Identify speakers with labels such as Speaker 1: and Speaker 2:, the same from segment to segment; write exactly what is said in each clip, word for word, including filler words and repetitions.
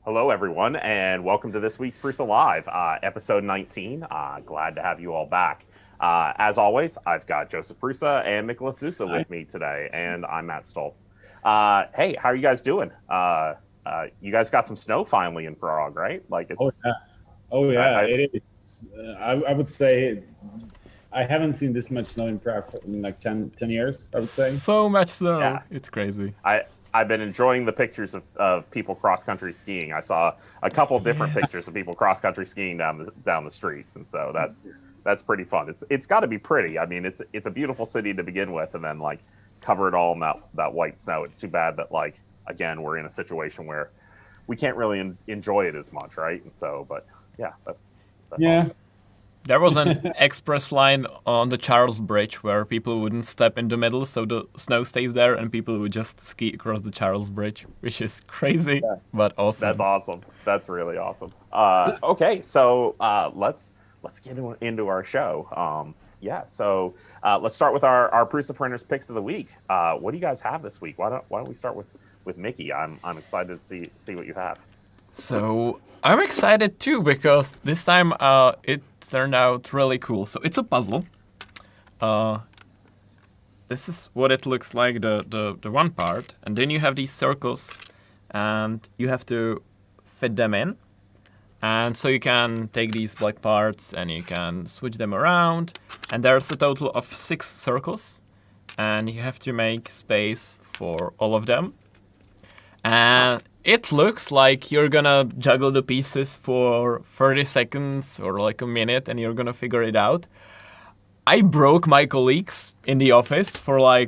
Speaker 1: Hello, everyone, and welcome to this week's Prusa Live, uh, episode nineteen. Uh, glad to have you all back. Uh, as always, I've got Joseph Prusa and Nicholas Zusa with me today, and I'm Matt Stoltz. Uh, hey, how are you guys doing? Uh, uh, you guys got some snow finally in Prague, right? Like it's.
Speaker 2: Oh yeah, oh
Speaker 1: I,
Speaker 2: yeah,
Speaker 1: I,
Speaker 2: it is. Uh, I, I would say I haven't seen this much snow in Prague for in like ten, ten years. I would say.
Speaker 3: So much snow.
Speaker 1: Yeah.
Speaker 3: It's crazy.
Speaker 1: I I've been enjoying the pictures of, of people cross country skiing. I saw a couple different
Speaker 3: Yes.
Speaker 1: pictures of people cross country skiing down the down the streets, and so that's that's pretty fun. It's it's got to be pretty. I mean, it's it's a beautiful city to begin with, and then like cover it all in that that white snow. It's too bad that like again we're in a situation where we can't really en- enjoy it as much, right? And so, but yeah, that's, that's
Speaker 2: Yeah.
Speaker 1: awesome.
Speaker 3: There was an express line on the Charles Bridge where people wouldn't step in the middle, so the snow stays there, and people would just ski across the Charles Bridge, which is crazy
Speaker 2: Yeah.
Speaker 3: but awesome.
Speaker 1: That's awesome. That's really awesome. Uh, okay, so uh, let's let's get in- into our show. Um, yeah, so uh, let's start with our our Prusa Printers picks of the week. Uh, what do you guys have this week? Why don't Why don't we start with with Mickey? I'm I'm excited to see see what you have.
Speaker 3: So I'm excited too because this time uh, it turned out really cool. So it's a puzzle. Uh, this is what it looks like, the, the, the one part. And then you have these circles and you have to fit them in. And so you can take these black parts and you can switch them around. And there's a total of six circles. And you have to make space for all of them. And it looks like you're gonna juggle the pieces for thirty seconds or like a minute and you're gonna figure it out. I broke my colleagues in the office for like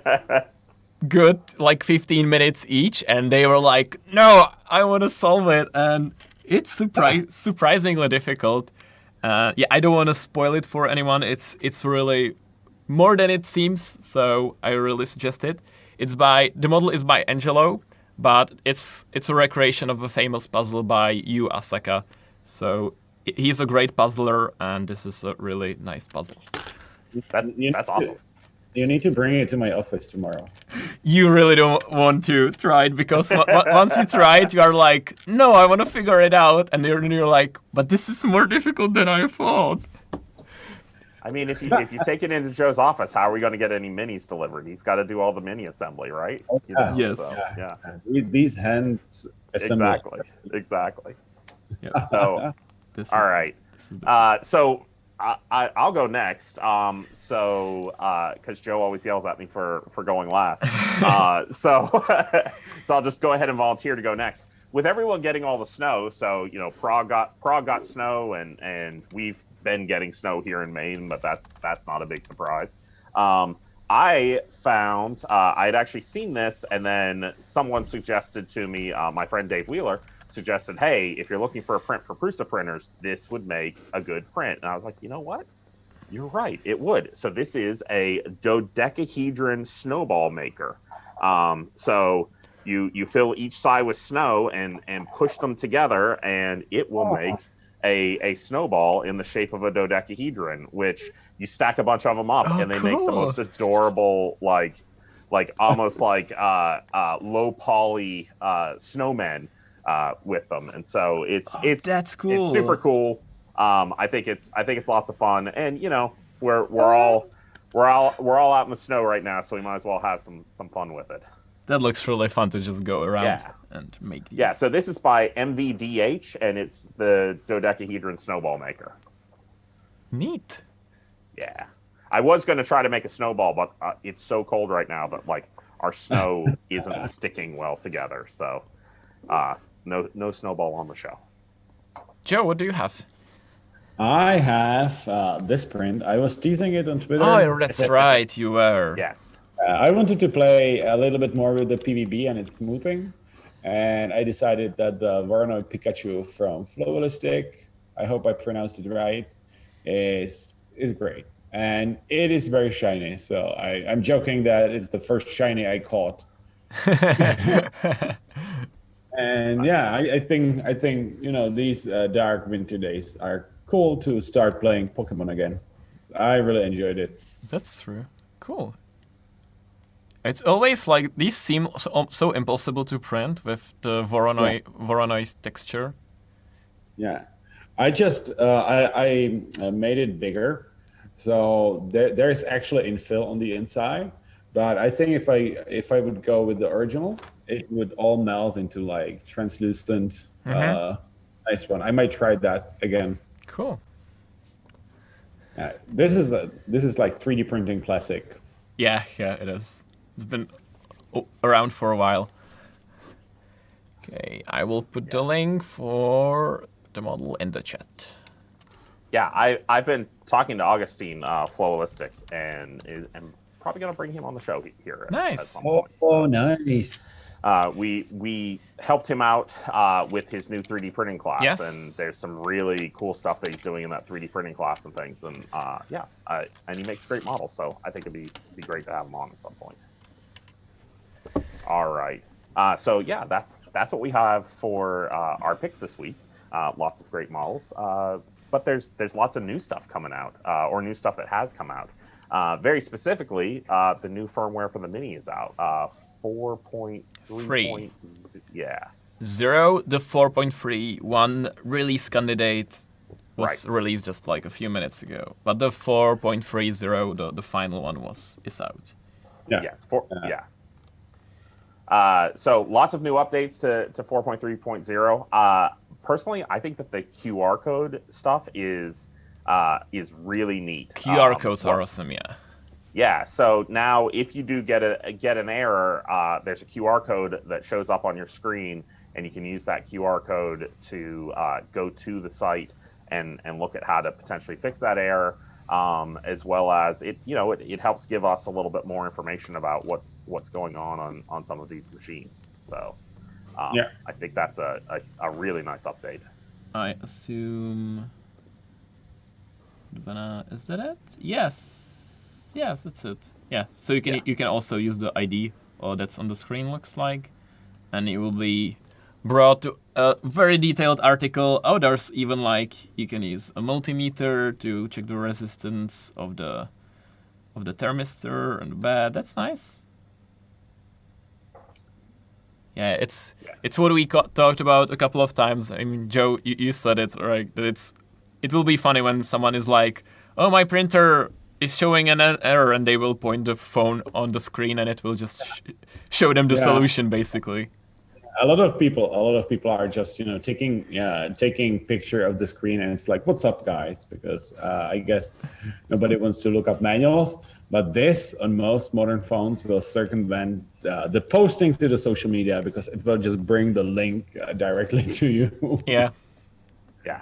Speaker 3: good like fifteen minutes each, and they were like, no, I want to solve it. And it's surpri- surprisingly difficult. Uh, yeah, I don't want to spoil it for anyone. It's it's really more than it seems, so I really suggest it. It's by the model is by Angelo, but it's it's a recreation of a famous puzzle by Yu Asaka. So i- he's a great puzzler, and this is a really nice puzzle.
Speaker 1: That's
Speaker 2: You
Speaker 1: that's
Speaker 2: need
Speaker 1: awesome.
Speaker 2: To, you need to bring it to my office tomorrow.
Speaker 3: You really don't want to try it because w- w- once you try it, you are like, no, I want to figure it out, and then you're like, but this is more difficult than I thought.
Speaker 1: I mean, if you if you take it into Joe's office, how are we going to get any minis delivered? He's got to do all the mini assembly, right?
Speaker 2: Oh,
Speaker 1: You know,
Speaker 3: Yes.
Speaker 1: so,
Speaker 2: Yeah.
Speaker 1: yeah.
Speaker 2: Uh, These hands assemble.
Speaker 1: Exactly. Exactly.
Speaker 3: Yeah,
Speaker 1: So.
Speaker 3: this is,
Speaker 1: All right.
Speaker 3: This is the-
Speaker 1: Uh, so I, I, I'll go next. Um, so because Joe always yells at me for for going last. Uh, so so I'll just go ahead and volunteer to go next. With everyone getting all the snow, so you know Prague got Prague got snow, and and we've been getting snow here in Maine, but that's that's not a big surprise. Um, I found uh, I had actually seen this, and then someone suggested to me, uh, my friend Dave Wheeler suggested, hey, if you're looking for a print for Prusa printers, this would make a good print. And I was like, you know what? You're right, it would. So this is a dodecahedron snowball maker. Um, so you you fill each side with snow and and push them together, and it will make a, a snowball in the shape of a dodecahedron, which you stack a bunch of them up,
Speaker 3: Oh,
Speaker 1: and they make the
Speaker 3: cool.
Speaker 1: most adorable, like like almost like uh, uh, low poly uh, snowmen uh, with them. And so it's
Speaker 3: Oh,
Speaker 1: it's
Speaker 3: that's cool.
Speaker 1: It's super cool. Um, I think it's I think it's lots of fun, and you know we're we're all we're all we're all out in the snow right now, so we might as well have some some fun with it.
Speaker 3: That looks really fun to just go around
Speaker 1: Yeah.
Speaker 3: and make these.
Speaker 1: Yeah. So this is by M V D H, and it's the dodecahedron snowball maker.
Speaker 3: Neat.
Speaker 1: Yeah. I was going to try to make a snowball, but uh, it's so cold right now that like our snow isn't sticking well together. So uh, no no snowball on the show.
Speaker 3: Joe, what do you have?
Speaker 2: I have uh, this print. I was teasing it on Twitter.
Speaker 3: Oh, that's right, you were.
Speaker 1: Yes.
Speaker 2: Uh, I wanted to play a little bit more with the P V B and its smoothing, and I decided that the Voronoi Pikachu from Flowalistic, I hope I pronounced it right, is is great, and it is very shiny. So I, I'm joking that it's the first shiny I caught, and yeah, I, I think I think you know these uh, dark winter days are cool to start playing Pokemon again. So I really enjoyed it.
Speaker 3: That's true. Cool. It's always like these seem so, so impossible to print with the Voronoi
Speaker 2: Yeah.
Speaker 3: Voronoi texture.
Speaker 2: Yeah, I just uh, I, I uh, made it bigger, so there, there's actually infill on the inside. But I think if I if I would go with the original, it would all melt into like translucent, uh, nice one. I might try that again.
Speaker 3: Cool.
Speaker 2: Uh, this is a this is like three D printing classic.
Speaker 3: Yeah, yeah, it is. It's been o- around for a while. Okay, I will put the link for the model in the chat.
Speaker 1: Yeah, I I've been talking to Augustine uh, Flowalistic, and is, I'm probably gonna bring him on the show he- here. at- at
Speaker 3: Nice.
Speaker 1: some
Speaker 2: Oh,
Speaker 1: point. So,
Speaker 2: oh nice.
Speaker 1: uh, we we helped him out uh, with his new three D printing class,
Speaker 3: Yes.
Speaker 1: and there's some really cool stuff that he's doing in that three D printing class and things. And uh, yeah, I, and he makes great models, so I think it'd be be great to have him on at some point. All right. Uh, so yeah, that's that's what we have for uh, our picks this week. Uh, lots of great models, uh, but there's there's lots of new stuff coming out, uh, or new stuff that has come out. Uh, very specifically, uh, the new firmware for the Mini is out. Uh, four point three. Yeah.
Speaker 3: Zero, the four point three one release candidate was
Speaker 1: Right.
Speaker 3: released just like a few minutes ago, but the four point three zero, the, the final one, was is out.
Speaker 2: Yeah.
Speaker 1: Yes. For,
Speaker 2: Yeah.
Speaker 1: yeah. Uh, so lots of new updates to, to four point three point zero. Uh, personally, I think that the Q R code stuff is uh, is really neat.
Speaker 3: Q R
Speaker 1: Um,
Speaker 3: codes
Speaker 1: well,
Speaker 3: are awesome, yeah.
Speaker 1: Yeah. So now, if you do get a get an error, uh, there's a Q R code that shows up on your screen, and you can use that Q R code to uh, go to the site and and look at how to potentially fix that error. Um, as well as it, you know, it, it helps give us a little bit more information about what's what's going on on, on some of these machines. So, um,
Speaker 2: Yeah.
Speaker 1: I think that's a, a, a really nice update.
Speaker 3: I assume. Banana, is that it? Yes, yes, that's it. Yeah. So you can
Speaker 1: Yeah.
Speaker 3: you can also use the I D, or that's on the screen looks like, and it will be brought to a very detailed article. Oh, there's even like you can use a multimeter to check the resistance of the of the thermistor and the bed. That's nice. Yeah, it's
Speaker 1: Yeah.
Speaker 3: it's what we co- talked about a couple of times. I mean, Joe, you, you said it right, that it's it will be funny when someone is like, "Oh, my printer is showing an er- error," and they will point the phone on the screen, and it will just sh- show them the
Speaker 2: Yeah.
Speaker 3: solution, basically.
Speaker 2: A lot of people, a lot of people are just you know taking yeah taking picture of the screen, and it's like, "What's up, guys?" Because uh, I guess nobody wants to look up manuals. But this on most modern phones will circumvent uh, the posting to the social media because it will just bring the link uh, directly to you.
Speaker 3: Yeah.
Speaker 1: Yeah.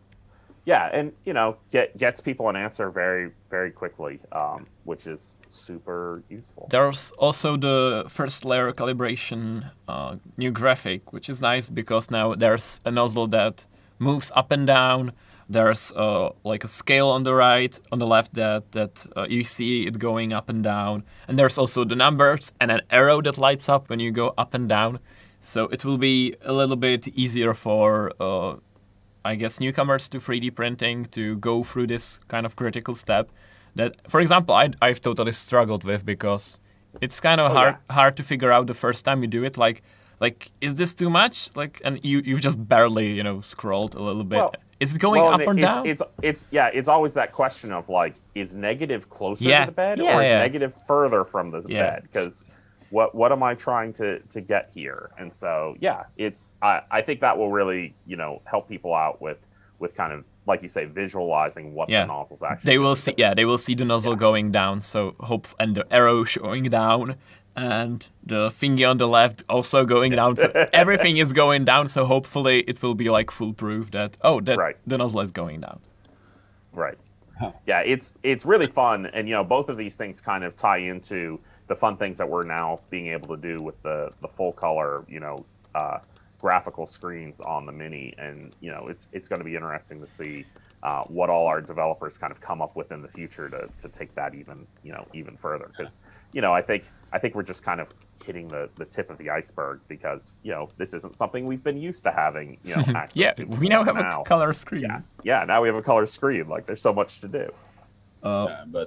Speaker 1: Yeah, and you know, get gets people an answer very very quickly, um, which is super useful.
Speaker 3: There's also the first layer calibration uh, new graphic, which is nice because now there's a nozzle that moves up and down. There's uh, like a scale on the right, on the left that that uh, you see it going up and down, and there's also the numbers and an arrow that lights up when you go up and down. So it will be a little bit easier for, uh, I guess, newcomers to three D printing to go through this kind of critical step. That, for example, I I've totally struggled with because it's kind of
Speaker 1: Oh,
Speaker 3: hard
Speaker 1: yeah.
Speaker 3: hard to figure out the first time you do it. Like like is this too much? Like, and you you've just barely you know scrolled a little bit.
Speaker 1: Well-
Speaker 3: Is it going
Speaker 1: Well,
Speaker 3: up
Speaker 1: and
Speaker 3: or
Speaker 1: it's,
Speaker 3: down?
Speaker 1: It's it's yeah, it's always that question of like, is negative closer
Speaker 3: Yeah,
Speaker 1: to the bed
Speaker 3: yeah,
Speaker 1: or is
Speaker 3: yeah.
Speaker 1: negative further from the
Speaker 3: Yeah.
Speaker 1: bed? Because what what am I trying to to get here? And so yeah, it's I, I think that will really you know help people out with with kind of like you say visualizing what
Speaker 3: Yeah.
Speaker 1: the nozzles actually.
Speaker 3: They
Speaker 1: do,
Speaker 3: will see,
Speaker 1: because-
Speaker 3: yeah, they will see the nozzle
Speaker 1: Yeah.
Speaker 3: going down. So hope and the arrow showing down, and the thingy on the left also going down. So everything is going down. So hopefully it will be like foolproof that oh that
Speaker 1: Right.
Speaker 3: the nozzle is going down.
Speaker 1: Right.
Speaker 2: Huh.
Speaker 1: Yeah, it's it's really fun, and you know both of these things kind of tie into the fun things that we're now being able to do with the the full color, you know, uh, graphical screens on the Mini, and you know it's it's going to be interesting to see uh, what all our developers kind of come up with in the future to to take that even you know even further, because you know I think I think we're just kind of hitting the the tip of the iceberg because you know this isn't something we've been used to having you know access
Speaker 3: Yeah,
Speaker 1: to
Speaker 3: we now have
Speaker 1: now.
Speaker 3: a color screen.
Speaker 1: Yeah, yeah. Now we have a color screen. Like, there's so much to do.
Speaker 3: Uh,
Speaker 2: Yeah, but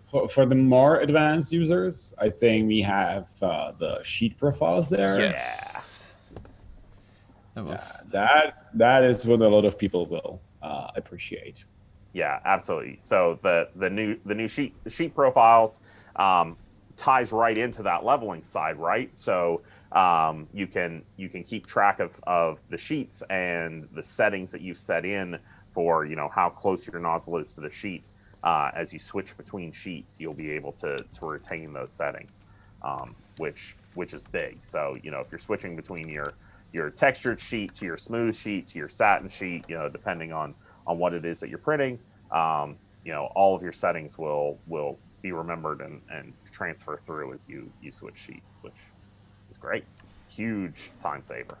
Speaker 2: for, for the more advanced users, I think we have uh, the sheet profiles there.
Speaker 3: Yes. That was
Speaker 2: Yeah, that that is what a lot of people will uh, appreciate.
Speaker 1: Yeah, absolutely. So the the new the new sheet the sheet profiles um, ties right into that leveling side, right? So um, you can you can keep track of of the sheets and the settings that you've set in for, you know, how close your nozzle is to the sheet. Uh, as you switch between sheets, you'll be able to to retain those settings, um, which which is big. So you know, if you're switching between your your textured sheet to your smooth sheet to your satin sheet, you know, depending on on what it is that you're printing, um, you know, all of your settings will will be remembered and, and transfer through as you you switch sheets, which is great. Huge time saver.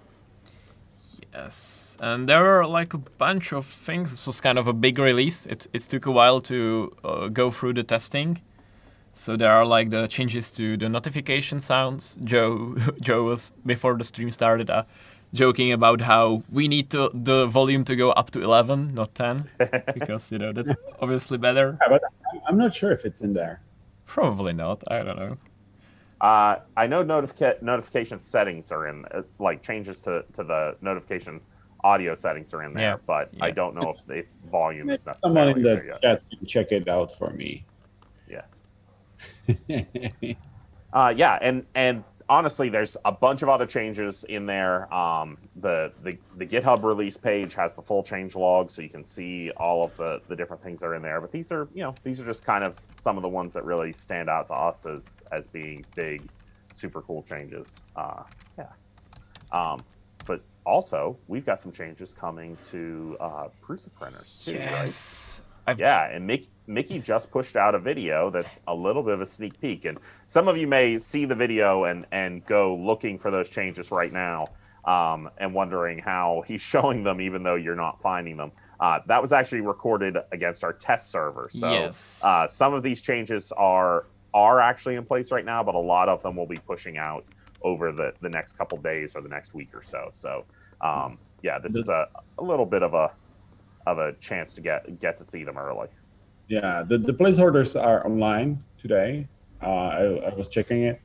Speaker 3: Yes, and there are like a bunch of things. This was kind of a big release. It it took a while to uh, go through the testing. So there are like the changes to the notification sounds. Joe Joe was before the stream started uh, joking about how we need to, the volume to go up to eleven, not ten, because you know that's obviously better.
Speaker 2: Yeah, but I'm not sure if it's in there.
Speaker 3: Probably not. I don't know.
Speaker 1: Uh, I know notifica- notification settings are in, uh, like changes to, to the notification audio settings are in there,
Speaker 3: Yeah,
Speaker 1: but
Speaker 3: yeah.
Speaker 1: I don't know if the volume is
Speaker 2: Someone
Speaker 1: necessarily
Speaker 2: in
Speaker 1: there
Speaker 2: the
Speaker 1: yet.
Speaker 2: chat can check it out for me.
Speaker 1: Yeah. Uh, yeah, and and honestly, there's a bunch of other changes in there. Um, the, the the GitHub release page has the full change log, so you can see all of the, the different things that are in there. But these are, you know, these are just kind of some of the ones that really stand out to us as as being big, super cool changes. Uh, yeah. Um, but also, we've got some changes coming to uh, Prusa printers too, right?
Speaker 3: Yes. I've
Speaker 1: Yeah, and Mickey, Mickey just pushed out a video that's a little bit of a sneak peek. And some of you may see the video and, and go looking for those changes right now um, and wondering how he's showing them even though you're not finding them. Uh, that was actually recorded against our test server. So
Speaker 3: Yes.
Speaker 1: uh, some of these changes are are actually in place right now, but a lot of them will be pushing out over the, the next couple days or the next week or so. So um, yeah, this is a, a little bit of a of a chance to get get to see them early.
Speaker 2: Yeah, the, the placeholders are online today. Uh, I, I was checking it.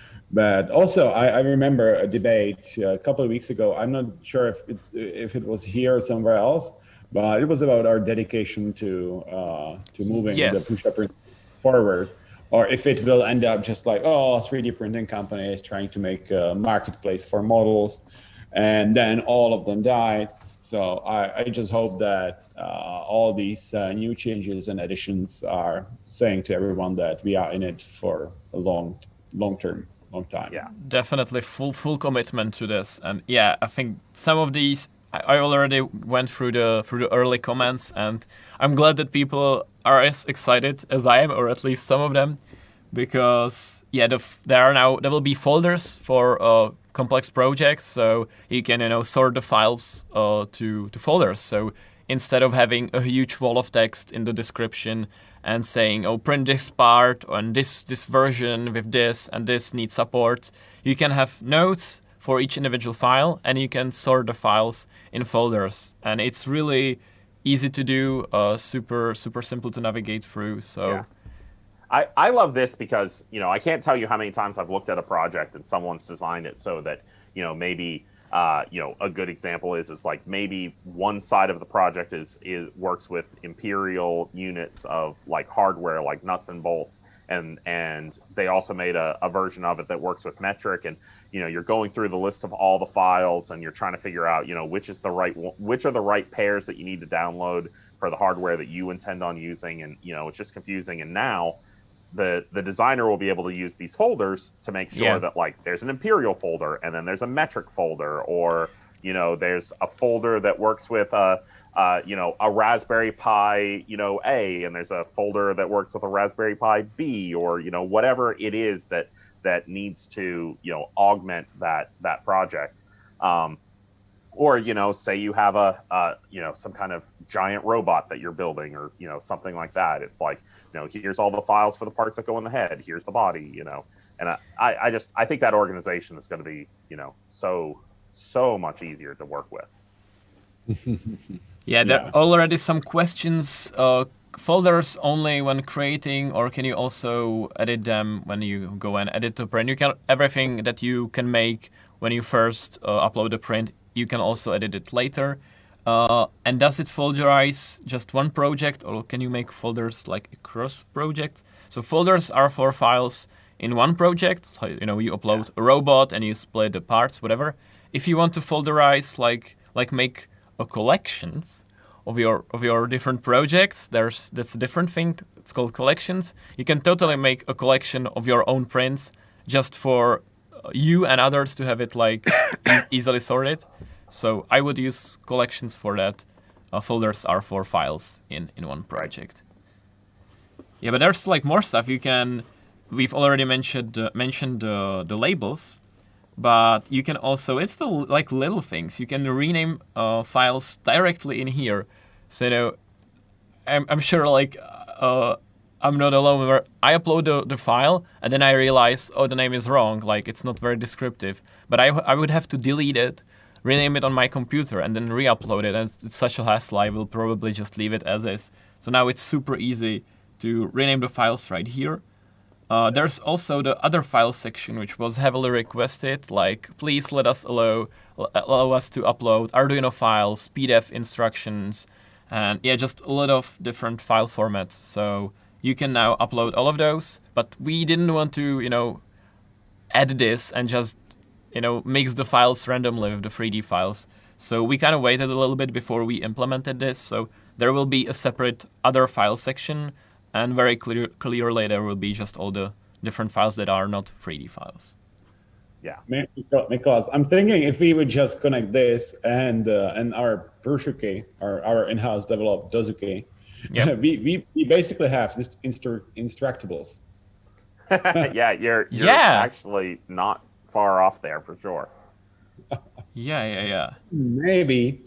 Speaker 2: But also, I, I remember a debate a couple of weeks ago. I'm not sure if it's, if it was here or somewhere else, but it was about our dedication to uh, to moving
Speaker 3: Yes.
Speaker 2: the Prusa print forward, or if it will end up just like, oh, three D printing companies trying to make a marketplace for models, and then all of them died. So I, I just hope that uh, all these uh, new changes and additions are saying to everyone that we are in it for a long, long term, long time.
Speaker 1: Yeah.
Speaker 3: Definitely full full commitment to this, and yeah, I think some of these I, I already went through the through the early comments, and I'm glad that people are as excited as I am, or at least some of them, because yeah, the, f- there are now there will be folders for uh, complex projects, so you can you know sort the files uh, to to folders. So instead of having a huge wall of text in the description and saying, oh, print this part and this this version with this and this needs support, you can have notes for each individual file, and you can sort the files in folders, and it's really easy to do, uh, super super simple to navigate through. So.
Speaker 1: Yeah. I, I love this because, you know, I can't tell you how many times I've looked at a project and someone's designed it so that, you know, maybe, uh, you know, a good example is, is like maybe one side of the project is, is works with imperial units of like hardware, like nuts and bolts. And, and they also made a, a version of it that works with metric. And, you know, you're going through the list of all the files and you're trying to figure out, you know, which is the right, which are the right pairs that you need to download for the hardware that you intend on using. And, you know, it's just confusing. And now, the the designer will be able to use these folders to make sure
Speaker 3: Yeah.
Speaker 1: that like there's an imperial folder and then there's a metric folder, or you know there's a folder that works with a uh, you know a Raspberry Pi you know A, and there's a folder that works with a Raspberry Pi B, or you know whatever it is that that needs to you know augment that that project. Um, or you know say you have a uh, you know some kind of giant robot that you're building, or you know something like that. It's like, you know here's all the files for the parts that go in the head, here's the body, you know and I, I, I just I think that organization is going to be you know so so much easier to work with.
Speaker 3: Yeah, there
Speaker 2: Yeah.
Speaker 3: are already some questions uh, folders only when creating, or can you also edit them when you go and edit the print? You can everything that you can make when you first uh, upload the print, you can also edit it later. Uh, and does it folderize just one project, or can you make folders like across projects? So folders are for files in one project. So, you know, you upload a robot and you split the parts, whatever. If you want to folderize, like like make a collections of your of your different projects, there's that's a different thing. It's called collections. You can totally make a collection of your own prints just for you and others to have it like e easily sorted. So I would use collections for that. Uh, folders are for files in, in one project. Yeah, but there's like more stuff you can. We've already mentioned uh, mentioned uh, the labels, but you can also. It's the like little things. You can rename uh, files directly in here. So you know, I'm I'm sure like uh, I'm not alone where I upload the, the file and then I realize, oh, the name is wrong. Like it's not very descriptive. But I I would have to delete it, rename it on my computer, and then re-upload it. And it's, it's such a hassle. I will probably just leave it as is. So now it's super easy to rename the files right here. Uh, there's also the other file section, which was heavily requested, like please let us allow allow us to upload Arduino files, P D F instructions, and yeah, just a lot of different file formats. So you can now upload all of those, but we didn't want to, you know, add this and just, you know, mix the files randomly with the three D files. So we kind of waited a little bit before we implemented this. So there will be a separate other file section, and very clear, clearly there will be just all the different files that are not three D files.
Speaker 1: Yeah.
Speaker 2: Because I'm thinking if we would just connect this and uh, and our Purshuki, our, our in-house developed Dozuki, yep. we, we we basically have this instru instructables.
Speaker 1: yeah, you're, you're
Speaker 3: yeah.
Speaker 1: actually not far off there for sure.
Speaker 3: yeah, yeah, yeah.
Speaker 2: Maybe.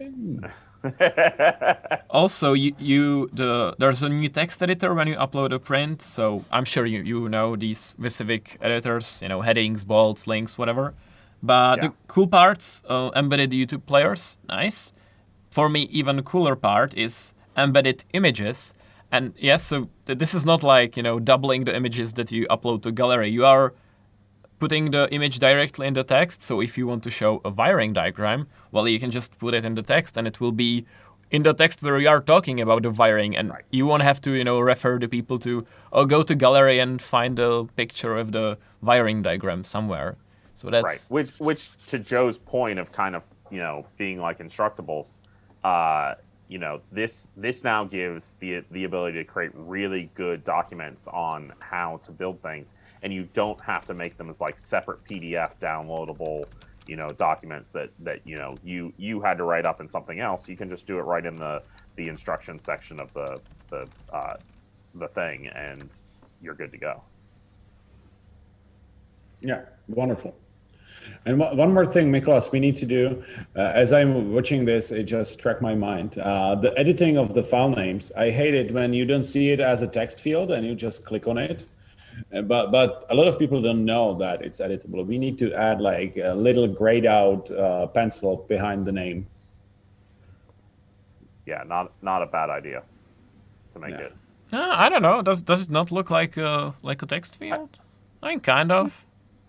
Speaker 3: Also, you, you the there's a new text editor when you upload a print, so I'm sure you, you know these specific editors, you know, headings, bolts, links, whatever. But yeah. the cool parts, uh, embedded YouTube players, nice. For me, even cooler part is embedded images. And yes, so th this is not like, you know, doubling the images that you upload to gallery. You are putting the image directly in the text. So if you want to show a wiring diagram, well, you can just put it in the text and it will be in the text where we are talking about the wiring. And right. you won't have to, you know, refer the people to, oh, go to gallery and find a picture of the wiring diagram somewhere. So that's...
Speaker 1: Right, which, which to Joe's point of kind of, you know, being like instructables, uh, you know, this this now gives the the ability to create really good documents on how to build things, and you don't have to make them as like separate P D F downloadable, you know, documents that that you know you you had to write up in something else. You can just do it right in the the instruction section of the the uh, the thing, and you're good to go.
Speaker 2: Yeah, wonderful. And one more thing, Miklos, we need to do, uh, as I'm watching this, it just struck my mind. Uh, the editing of the file names, I hate it when you don't see it as a text field and you just click on it. Uh, but but a lot of people don't know that it's editable. We need to add like a little grayed out uh, pencil behind the name.
Speaker 1: Yeah, not not a bad idea to make
Speaker 2: yeah.
Speaker 1: it.
Speaker 3: Uh, I don't know. Does does it not look like a, like a text field? I mean, kind of.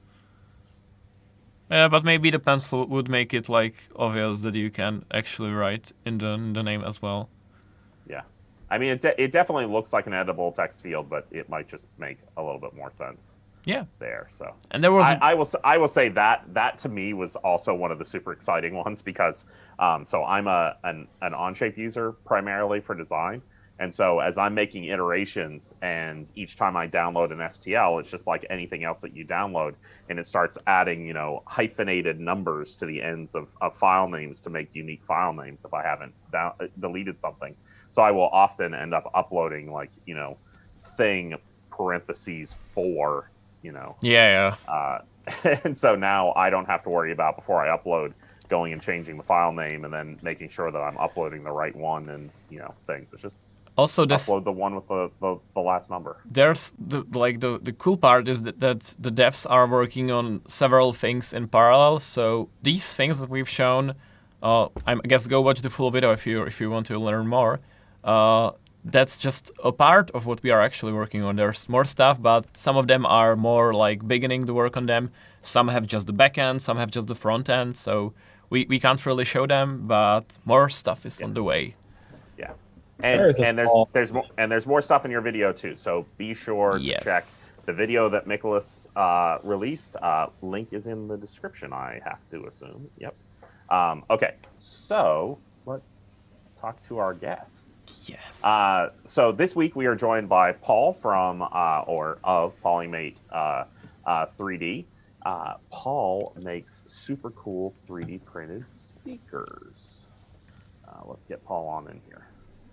Speaker 3: Yeah, but maybe the pencil would make it like obvious that you can actually write in the, in the name as well.
Speaker 1: Yeah, I mean, it, de it definitely looks like an editable text field, but it might just make a little bit more sense.
Speaker 3: Yeah.
Speaker 1: There, so.
Speaker 3: And there was.
Speaker 1: I, I will. I will say that that to me was also one of the super exciting ones because, um, so I'm a an an Onshape user primarily for design. And so as I'm making iterations and each time I download an S T L, it's just like anything else that you download, and it starts adding, you know, hyphenated numbers to the ends of, of file names to make unique file names if I haven't down, deleted something. So I will often end up uploading like, you know, thing parentheses four, you know.
Speaker 3: Yeah, yeah.
Speaker 1: Uh, and so now I don't have to worry about before I upload going and changing the file name and then making sure that I'm uploading the right one and, you know, things. It's just
Speaker 3: also this
Speaker 1: upload the one with the, the, the last number.
Speaker 3: There's the like the, the cool part is that, that the devs are working on several things in parallel. So these things that we've shown, uh, I guess go watch the full video if you if you want to learn more. Uh, that's just a part of what we are actually working on. There's more stuff, but some of them are more like beginning to work on them. Some have just the back end, some have just the front end. So we, we can't really show them, but more stuff is
Speaker 1: Yeah.
Speaker 3: on the way.
Speaker 1: Yeah. And,
Speaker 2: There is a
Speaker 1: and there's
Speaker 2: small-
Speaker 1: there's more and there's more stuff in your video too. So be sure to
Speaker 3: Yes.
Speaker 1: check the video that Nicholas uh, released. Uh, link is in the description, I have to assume. Yep. Um, okay, so let's talk to our guest.
Speaker 3: Yes.
Speaker 1: Uh, so this week we are joined by Paul from uh, or of Polymate uh, uh, three D. Uh, Paul makes super cool three D printed speakers. Uh, let's get Paul on in here.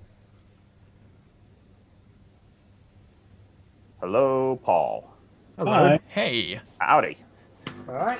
Speaker 1: Hello, Paul.
Speaker 4: Hello.
Speaker 2: Hi.
Speaker 3: Hey.
Speaker 1: Howdy.
Speaker 4: All right.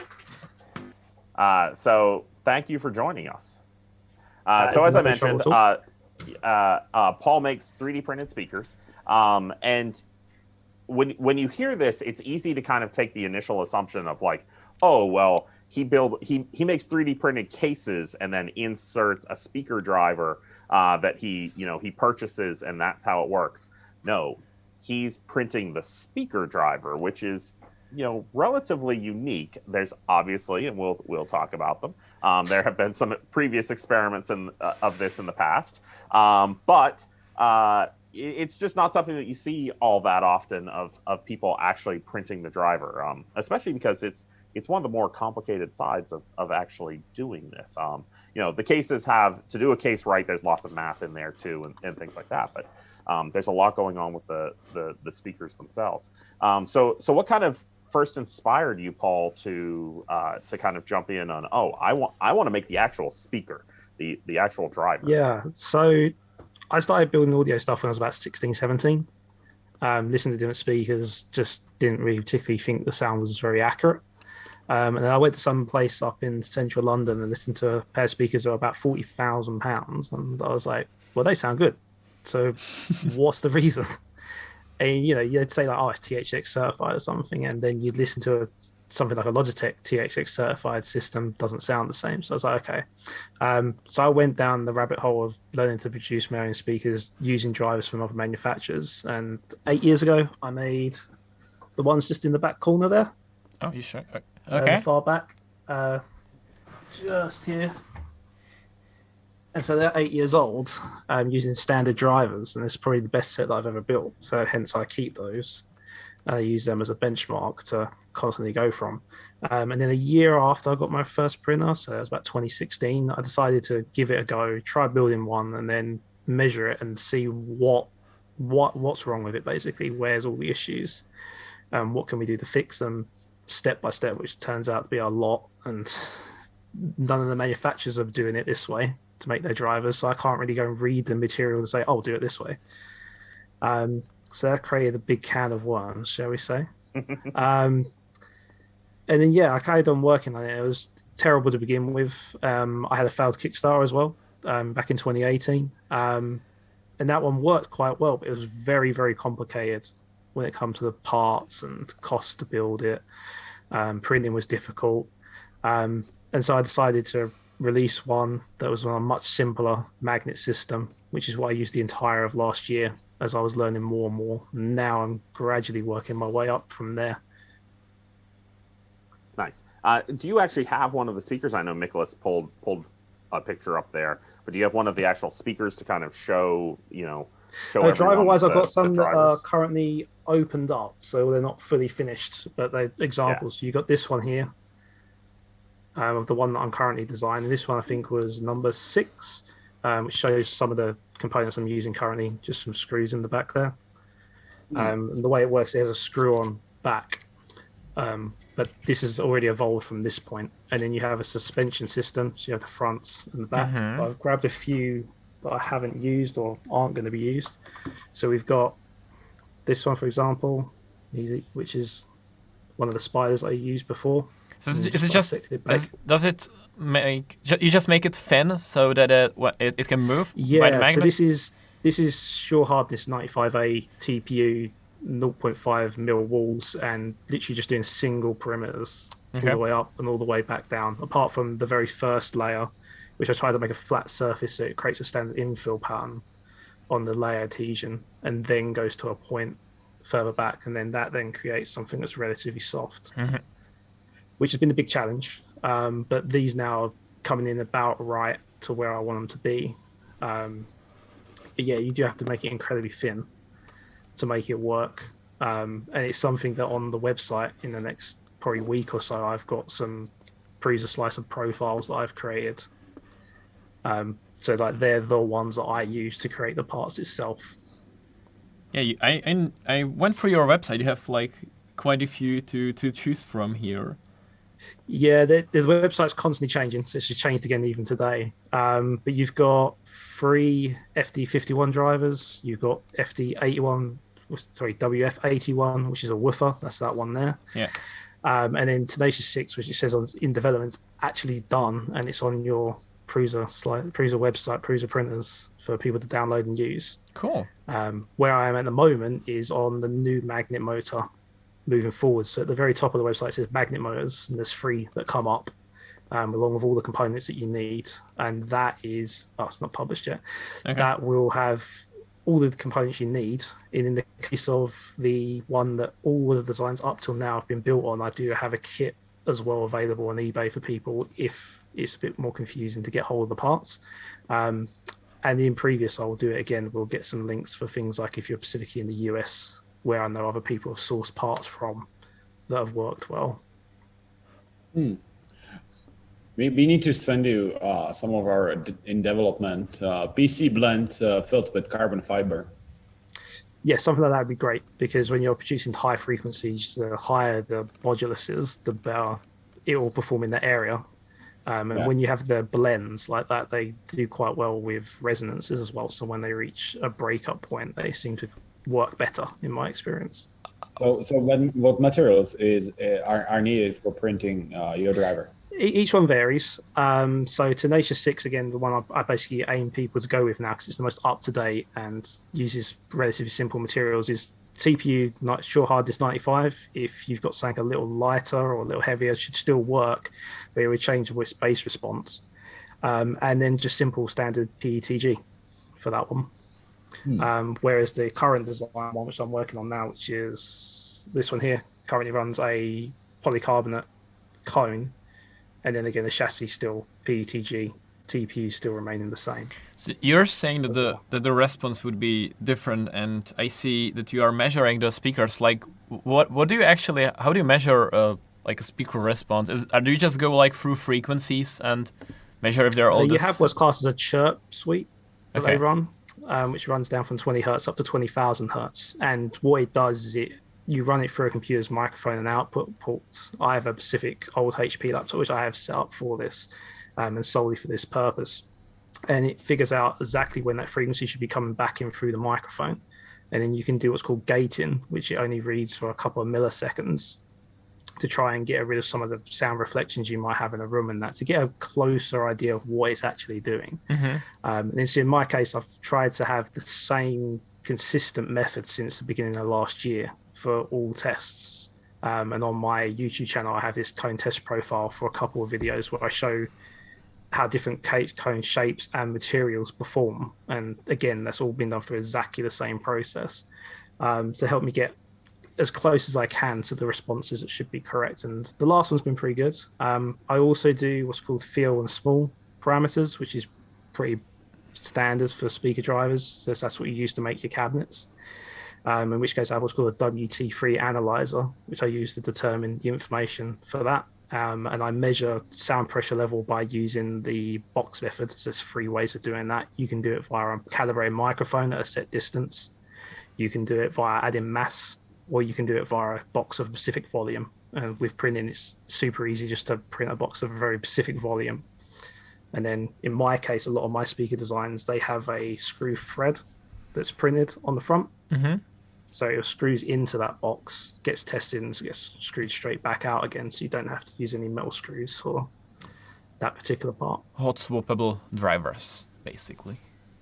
Speaker 1: Uh, so thank you for joining us. Uh,
Speaker 4: Uh,
Speaker 1: so
Speaker 4: it's
Speaker 1: as I
Speaker 4: no trouble
Speaker 1: mentioned,
Speaker 4: at
Speaker 1: uh, uh, uh, Paul makes three D printed speakers, um, and when when you hear this, it's easy to kind of take the initial assumption of like, oh well, he build he he makes three D printed cases and then inserts a speaker driver uh, that he you know he purchases, and that's how it works. No, he's printing the speaker driver, which is you know relatively unique. There's obviously, and we'll we'll talk about them. Um, there have been some previous experiments in, uh, of this in the past, um, but uh, it, it's just not something that you see all that often of of people actually printing the driver, um, especially because it's it's one of the more complicated sides of of actually doing this. Um, you know, the cases have to do a case right. There's lots of math in there too, and, and things like that, but. Um, there's a lot going on with the the, the speakers themselves. Um, so so what kind of first inspired you, Paul, to uh, to kind of jump in on? Oh, I want I want to make the actual speaker, the the actual driver.
Speaker 4: Yeah. So I started building audio stuff when I was about sixteen, seventeen. Um, listening to different speakers, just didn't really particularly think the sound was very accurate. Um, and then I went to some place up in central London and listened to a pair of speakers that were about forty thousand pounds. And I was like, well, they sound good. So what's the reason? And, you know, you'd say like, oh, it's T H X certified or something. And then you'd listen to a, something like a Logitech T H X certified system, doesn't sound the same. So I was like, okay. Um, so I went down the rabbit hole of learning to produce my own speakers using drivers from other manufacturers. And eight years ago, I made the ones just in the back corner there.
Speaker 3: Oh, you sure?
Speaker 4: uh,
Speaker 3: Okay.
Speaker 4: far back, uh, just here. And so they're eight years old, um, using standard drivers, and it's probably the best set that I've ever built. So hence I keep those. I use them as a benchmark to constantly go from. Um, and then a year after I got my first printer, so it was about twenty sixteen, I decided to give it a go, try building one, and then measure it and see what what what's wrong with it. Basically, where's all the issues, um, what can we do to fix them, step by step, which turns out to be a lot. And none of the manufacturers are doing it this way to make their drivers, so I can't really go and read the material and say, oh, do it this way. Um, so that created a big can of worms, shall we say. um, and then, yeah, I carried on working on it. It was terrible to begin with. Um, I had a failed Kickstarter as well um, back in twenty eighteen. Um, and that one worked quite well, but it was very, very complicated when it comes to the parts and cost to build it. Um, printing was difficult. Um, and so I decided to release one that was on a much simpler magnet system, which is what I used the entire of last year as I was learning more and more. Now I'm gradually working my way up from there.
Speaker 1: Nice. Uh, do you actually have one of the speakers? I know Nicholas pulled pulled a picture up there, but do you have one of the actual speakers to kind of show, you know, show
Speaker 4: Uh,
Speaker 1: everyone
Speaker 4: driver-wise,
Speaker 1: the,
Speaker 4: I've got
Speaker 1: the
Speaker 4: some that are
Speaker 1: drivers?
Speaker 4: currently opened up, so they're not fully finished, but they're examples. So you got this one here, um, of the one that I'm currently designing. This one I think was number six, um, which shows some of the components I'm using currently, just some screws in the back there.
Speaker 1: Mm.
Speaker 4: Um, and the way it works, it has a screw-on back, um, but this has already evolved from this point. And then you have a suspension system, so you have the fronts and the back.
Speaker 3: Mhm.
Speaker 4: I've grabbed a few that I haven't used or aren't going to be used. So we've got this one, for example, easy, which is one of the spiders I used before.
Speaker 3: So is,
Speaker 4: and
Speaker 3: is it just
Speaker 4: dissected it back.
Speaker 3: is, does it make ju- you just make it thin so that it wha- it, it can move by the
Speaker 4: Yeah, so
Speaker 3: magnet?
Speaker 4: this is this is Sure Hardness ninety-five A T P U zero point five mil walls, and literally just doing single perimeters
Speaker 3: Okay.
Speaker 4: all the way up and all the way back down, apart from the very first layer, which I tried to make a flat surface so it creates a standard infill pattern. on the layer adhesion and then goes to a point further back, and then that then creates something that's relatively soft,
Speaker 3: Mhm.
Speaker 4: which has been a big challenge. Um, but these now are coming in about right to where I want them to be. Um, but yeah, you do have to make it incredibly thin to make it work. Um, and it's something that on the website in the next probably week or so, I've got some Prusa Slicer profiles that I've created. Um, so like they're the ones that I use to create the parts itself.
Speaker 3: Yeah, you, I, I I went through your website. You have like quite a few to to choose from here.
Speaker 4: Yeah, the, the website's constantly changing, so it's just changed again even today. Um, but you've got three F D fifty-one drivers. You've got F D eighty-one, sorry, W F eighty-one, which is a woofer. That's that one there.
Speaker 3: Yeah.
Speaker 4: Um, and then Tenacious six, which it says on in development, actually done, and it's on your Prusa slide, Prusa website, Prusa printers for people to download and use.
Speaker 3: Cool.
Speaker 4: Um, where I am at the moment is on the new magnet motor moving forward. So at the very top of the website it says magnet motors, and there's three that come up um, along with all the components that you need. And that is, oh, it's not published yet.
Speaker 3: Okay.
Speaker 4: That will have all the components you need. And in the case of the one that all of the designs up till now have been built on, I do have a kit as well available on eBay for people if it's a bit more confusing to get hold of the parts. Um, and in previous, I will do it again. We'll get some links for things like if you're specifically in the U S, where I know other people have sourced parts from that have worked well.
Speaker 2: Hmm. We, we need to send you uh, some of our d- in development uh, P C blend uh, filled with carbon fiber.
Speaker 4: Yeah, something like that would be great, because when you're producing high frequencies, the higher the modulus is, the better it will perform in that area. Um, and
Speaker 2: Yeah.
Speaker 4: when you have the blends like that, they do quite well with resonances as well. So when they reach a breakup point, they seem to work better, in my experience.
Speaker 2: So, so when, what materials is uh, are, are needed for printing uh, your driver?
Speaker 4: E- Each one varies. Um, so Tenacious six, again, the one I, I basically aim people to go with now because it's the most up-to-date and uses relatively simple materials, is C P U, not sure hard disk ninety-five. If you've got something a little lighter or a little heavier, it should still work, but it would change the base response. Um, and then just simple standard P E T G for that one.
Speaker 2: Hmm.
Speaker 4: Um, whereas the current design one, which I'm working on now, which is this one here, currently runs a polycarbonate cone. And then again, the chassis still P E T G, T P U still remaining the same.
Speaker 3: So you're saying that the that the response would be different, and I see that you are measuring the speakers. Like, what what do you actually? How do you measure uh, like a speaker response? Is uh, do you just go like through frequencies and measure if they're all?
Speaker 4: Uh, you
Speaker 3: the
Speaker 4: have what's classed as a chirp suite that
Speaker 3: Okay.
Speaker 4: they run, um, which runs down from twenty hertz up to twenty thousand hertz. And what it does is it you run it through a computer's microphone and output ports. I have a specific old H P laptop which I have set up for this, um, and solely for this purpose. And it figures out exactly when that frequency should be coming back in through the microphone. And then you can do what's called gating, which it only reads for a couple of milliseconds to try and get rid of some of the sound reflections you might have in a room, and that to get a closer idea of what it's actually doing.
Speaker 3: Mhm.
Speaker 4: Um, and so in my case, I've tried to have the same consistent method since the beginning of last year for all tests. Um, and on my YouTube channel, I have this cone test profile for a couple of videos where I show how different ca- cone shapes and materials perform. And again, that's all been done through exactly the same process, um, to help me get as close as I can to the responses that should be correct. And the last one's been pretty good. Um, I also do what's called feel and small parameters, which is pretty standard for speaker drivers. So that's what you use to make your cabinets. Um, in which case I have what's called a W T three analyzer, which I use to determine the information for that. Um, and I measure sound pressure level by using the box method. So there's three ways of doing that. You can do it via a calibrated microphone at a set distance. You can do it via adding mass, or you can do it via a box of specific volume. And with printing, it's super easy just to print a box of a very specific volume. And then in my case, a lot of my speaker designs, they have a screw thread that's printed on the front.
Speaker 3: Mhm.
Speaker 4: So it screws into that box, gets tested, and gets screwed straight back out again. So you don't have to use any metal screws for that particular part.
Speaker 3: Hot swappable drivers, basically.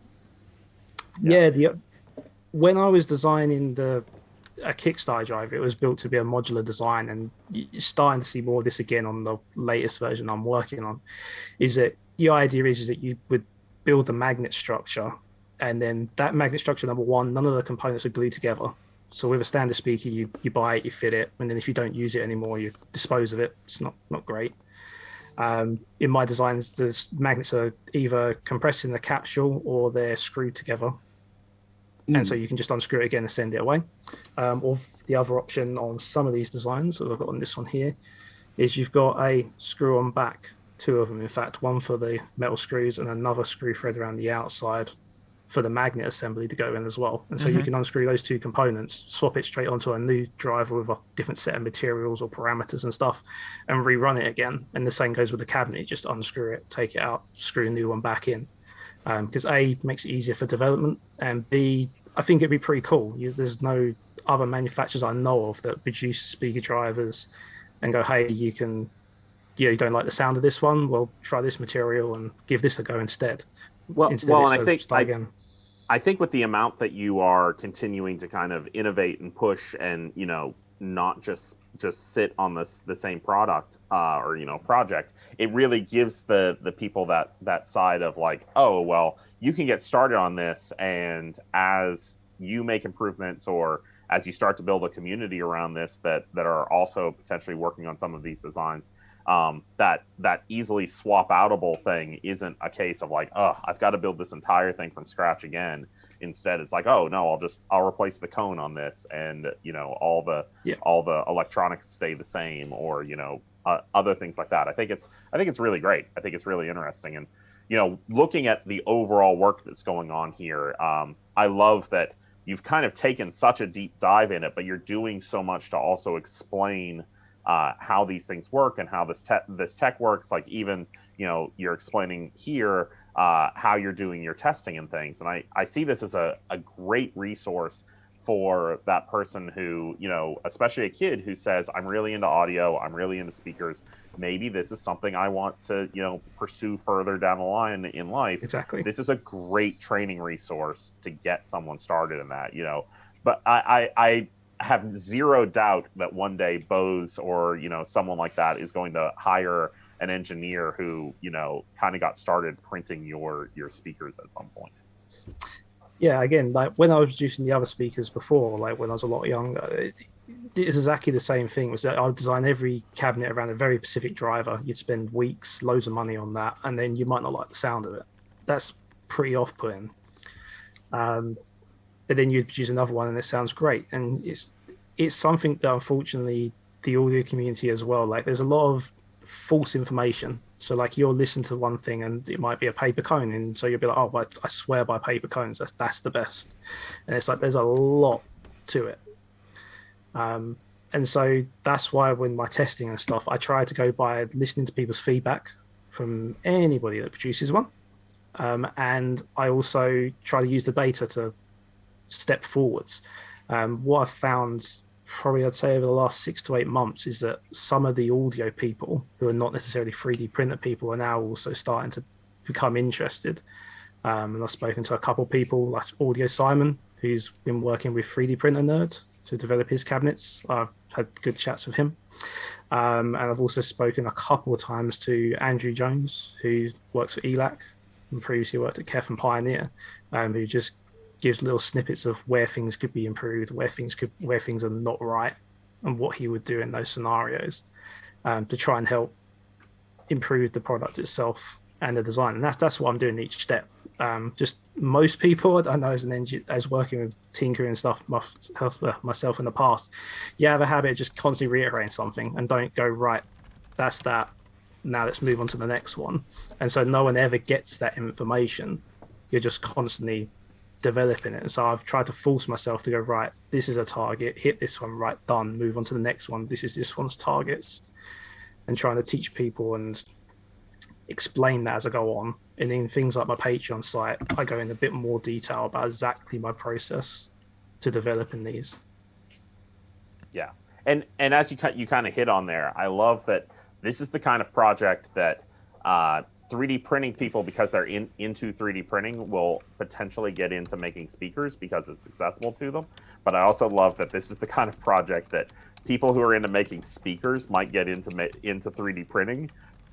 Speaker 4: Yeah, the when I was designing the a Kickstarter driver, it was built to be a modular design, and you're starting to see more of this again on the latest version I'm working on. Is that the idea is, is that you would build the magnet structure, And then that magnet structure, number one, none of the components are glued together. So with a standard speaker, you, you buy it, you fit it, and then if you don't use it anymore, you dispose of it. It's not, not great. Um, in my designs, the magnets are either compressed in the capsule or they're screwed together. Mm. And so you can just unscrew it again and send it away. Um, or the other option on some of these designs, that I've got on this one here, is you've got a screw on back, two of them, in fact, one for the metal screws and another screw thread around the outside for the magnet assembly to go in as well. And so mm-hmm. you can unscrew those two components, swap it straight onto a new driver with a different set of materials or parameters and stuff, and rerun it again. And the same goes with the cabinet. You just unscrew it, take it out, screw a new one back in. Because um, A, makes it easier for development, and B, I think it'd be pretty cool. You, there's no other manufacturers I know of that produce speaker drivers and go, hey, you can, you know, you don't like the sound of this one? Well, try this material and give this a go instead.
Speaker 1: Well,
Speaker 4: instead
Speaker 1: well,
Speaker 4: and
Speaker 1: I think I,
Speaker 4: again.
Speaker 1: I think with the amount that you are continuing to kind of innovate and push, and you know, not just just sit on this the same product uh, or you know project, it really gives the the people that that side of like, oh well, you can get started on this, and as you make improvements or as you start to build a community around this that that are also potentially working on some of these designs, um, that that easily swap outable thing isn't a case of like, oh, I've got to build this entire thing from scratch again. Instead, it's like, oh no, I'll just I'll replace the cone on this, and you know all the yeah. all the electronics stay the same, or you know uh, other things like that. I think it's I think it's really great. I think it's really interesting, and you know, looking at the overall work that's going on here, um, I love that you've kind of taken such a deep dive in it, but you're doing so much to also explain uh, how these things work and how this tech this tech works. Like even, you know, you're explaining here uh, how you're doing your testing and things. And I, I see this as a, a great resource for that person who, you know, especially a kid who says, I'm really into audio, I'm really into speakers. Maybe this is something I want to, you know, pursue further down the line in life.
Speaker 4: Exactly.
Speaker 1: This is a great training resource to get someone started in that, you know. But I, I, I have zero doubt that one day Bose or, you know, someone like that is going to hire an engineer who, you know, kind of got started printing your your speakers at some point.
Speaker 4: Yeah, again, like when I was using the other speakers before, like when I was a lot younger, it, it's exactly the same thing. Was that I would design every cabinet around a very specific driver. You'd spend weeks, loads of money on that, and then you might not like the sound of it. That's pretty off-putting. Um, and then you'd produce another one, and it sounds great. And it's it's something that unfortunately the audio community as well. Like there's a lot of false information. So like you'll listen to one thing and it might be a paper cone, and so you'll be like, oh, but I swear by paper cones, that's that's the best. And it's like there's a lot to it. Um, and so that's why when my testing and stuff, I try to go by listening to people's feedback from anybody that produces one. Um, and I also try to use the data to step forwards. Um, what I've found probably I'd say over the last six to eight months is that some of the audio people who are not necessarily three D printer people are now also starting to become interested. Um, and I've spoken to a couple of people like Audio Simon, who's been working with three D Printer Nerd to develop his cabinets. I've had good chats with him. Um, and I've also spoken a couple of times to Andrew Jones, who works for E L A C and previously worked at Kef and Pioneer, um, who just gives little snippets of where things could be improved, where things could, where things are not right, and what he would do in those scenarios um, to try and help improve the product itself and the design. And that's that's what I'm doing each step. Um, just most people, I know as an engineer, as working with tinkering and stuff, myself in the past, you have a habit of just constantly reiterating something and don't go, right, that's that. Now let's move on to the next one. And so no one ever gets that information. You're just constantly developing it. And so I've tried to force myself to go, right, this is a target, hit this one, right, done, move on to the next one. This is this one's targets, and trying to teach people and explain that as I go on. And in things like my Patreon site, I go in a bit more detail about exactly my process to developing these.
Speaker 1: Yeah. And and as you you kind of hit on there, I love that this is the kind of project that uh, three D printing people, because they're in into three D printing, will potentially get into making speakers because it's accessible to them. But I also love that this is the kind of project that people who are into making speakers might get into into three D printing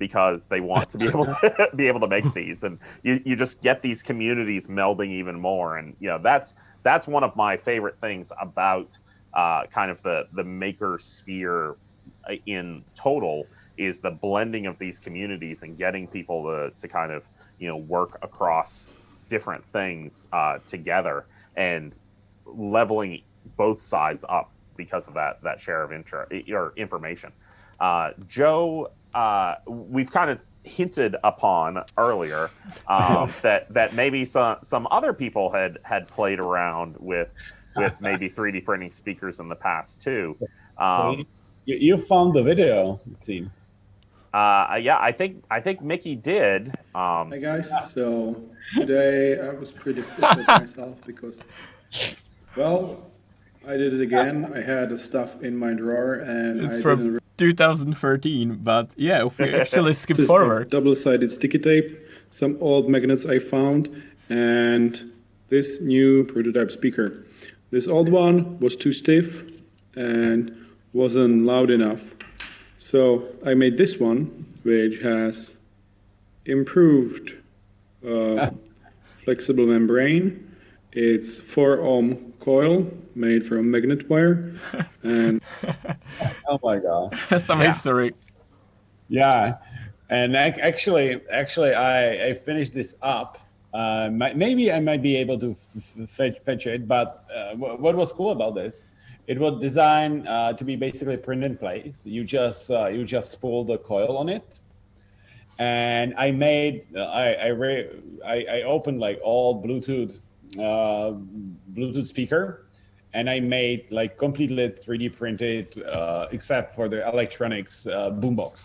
Speaker 1: because they want to be able to be able to make these, and you, you just get these communities melding even more. And you know that's that's one of my favorite things about uh, kind of the the maker sphere in total, is the blending of these communities and getting people to to kind of you know work across different things uh, together and leveling both sides up because of that that share of intro or information. Uh, Joe, uh, we've kind of hinted upon earlier um, that that maybe some some other people had had played around with with maybe three D printing speakers in the past too. Um,
Speaker 2: you, you found the video, it seems.
Speaker 1: Uh, yeah, I think I think Mickey did. Um,
Speaker 5: Hi guys. So today I was pretty pissed at myself because, well, I did it again. I had the stuff in my drawer and
Speaker 3: It's
Speaker 5: I
Speaker 3: from
Speaker 5: didn't
Speaker 3: two thousand thirteen, but yeah, if we actually skip
Speaker 5: consist of
Speaker 3: forward.
Speaker 5: double-sided sticky tape, some old magnets I found, and this new prototype speaker. This old one was too stiff and wasn't loud enough. So I made this one, which has improved uh, flexible membrane. It's four ohm coil made from magnet wire, and
Speaker 2: Oh my god.
Speaker 3: Some
Speaker 1: Yeah.
Speaker 3: history.
Speaker 2: Yeah, and ac- actually, actually, I, I finished this up. Uh, mi- maybe I might be able to f- f- fetch, fetch it, but uh, w- what was cool about this? It was designed uh, to be basically print in place. You just uh, you just spool the coil on it, and I made uh, I I, re- I I opened like all Bluetooth uh, Bluetooth speaker, and I made like completely three D printed uh, except for the electronics uh, boombox.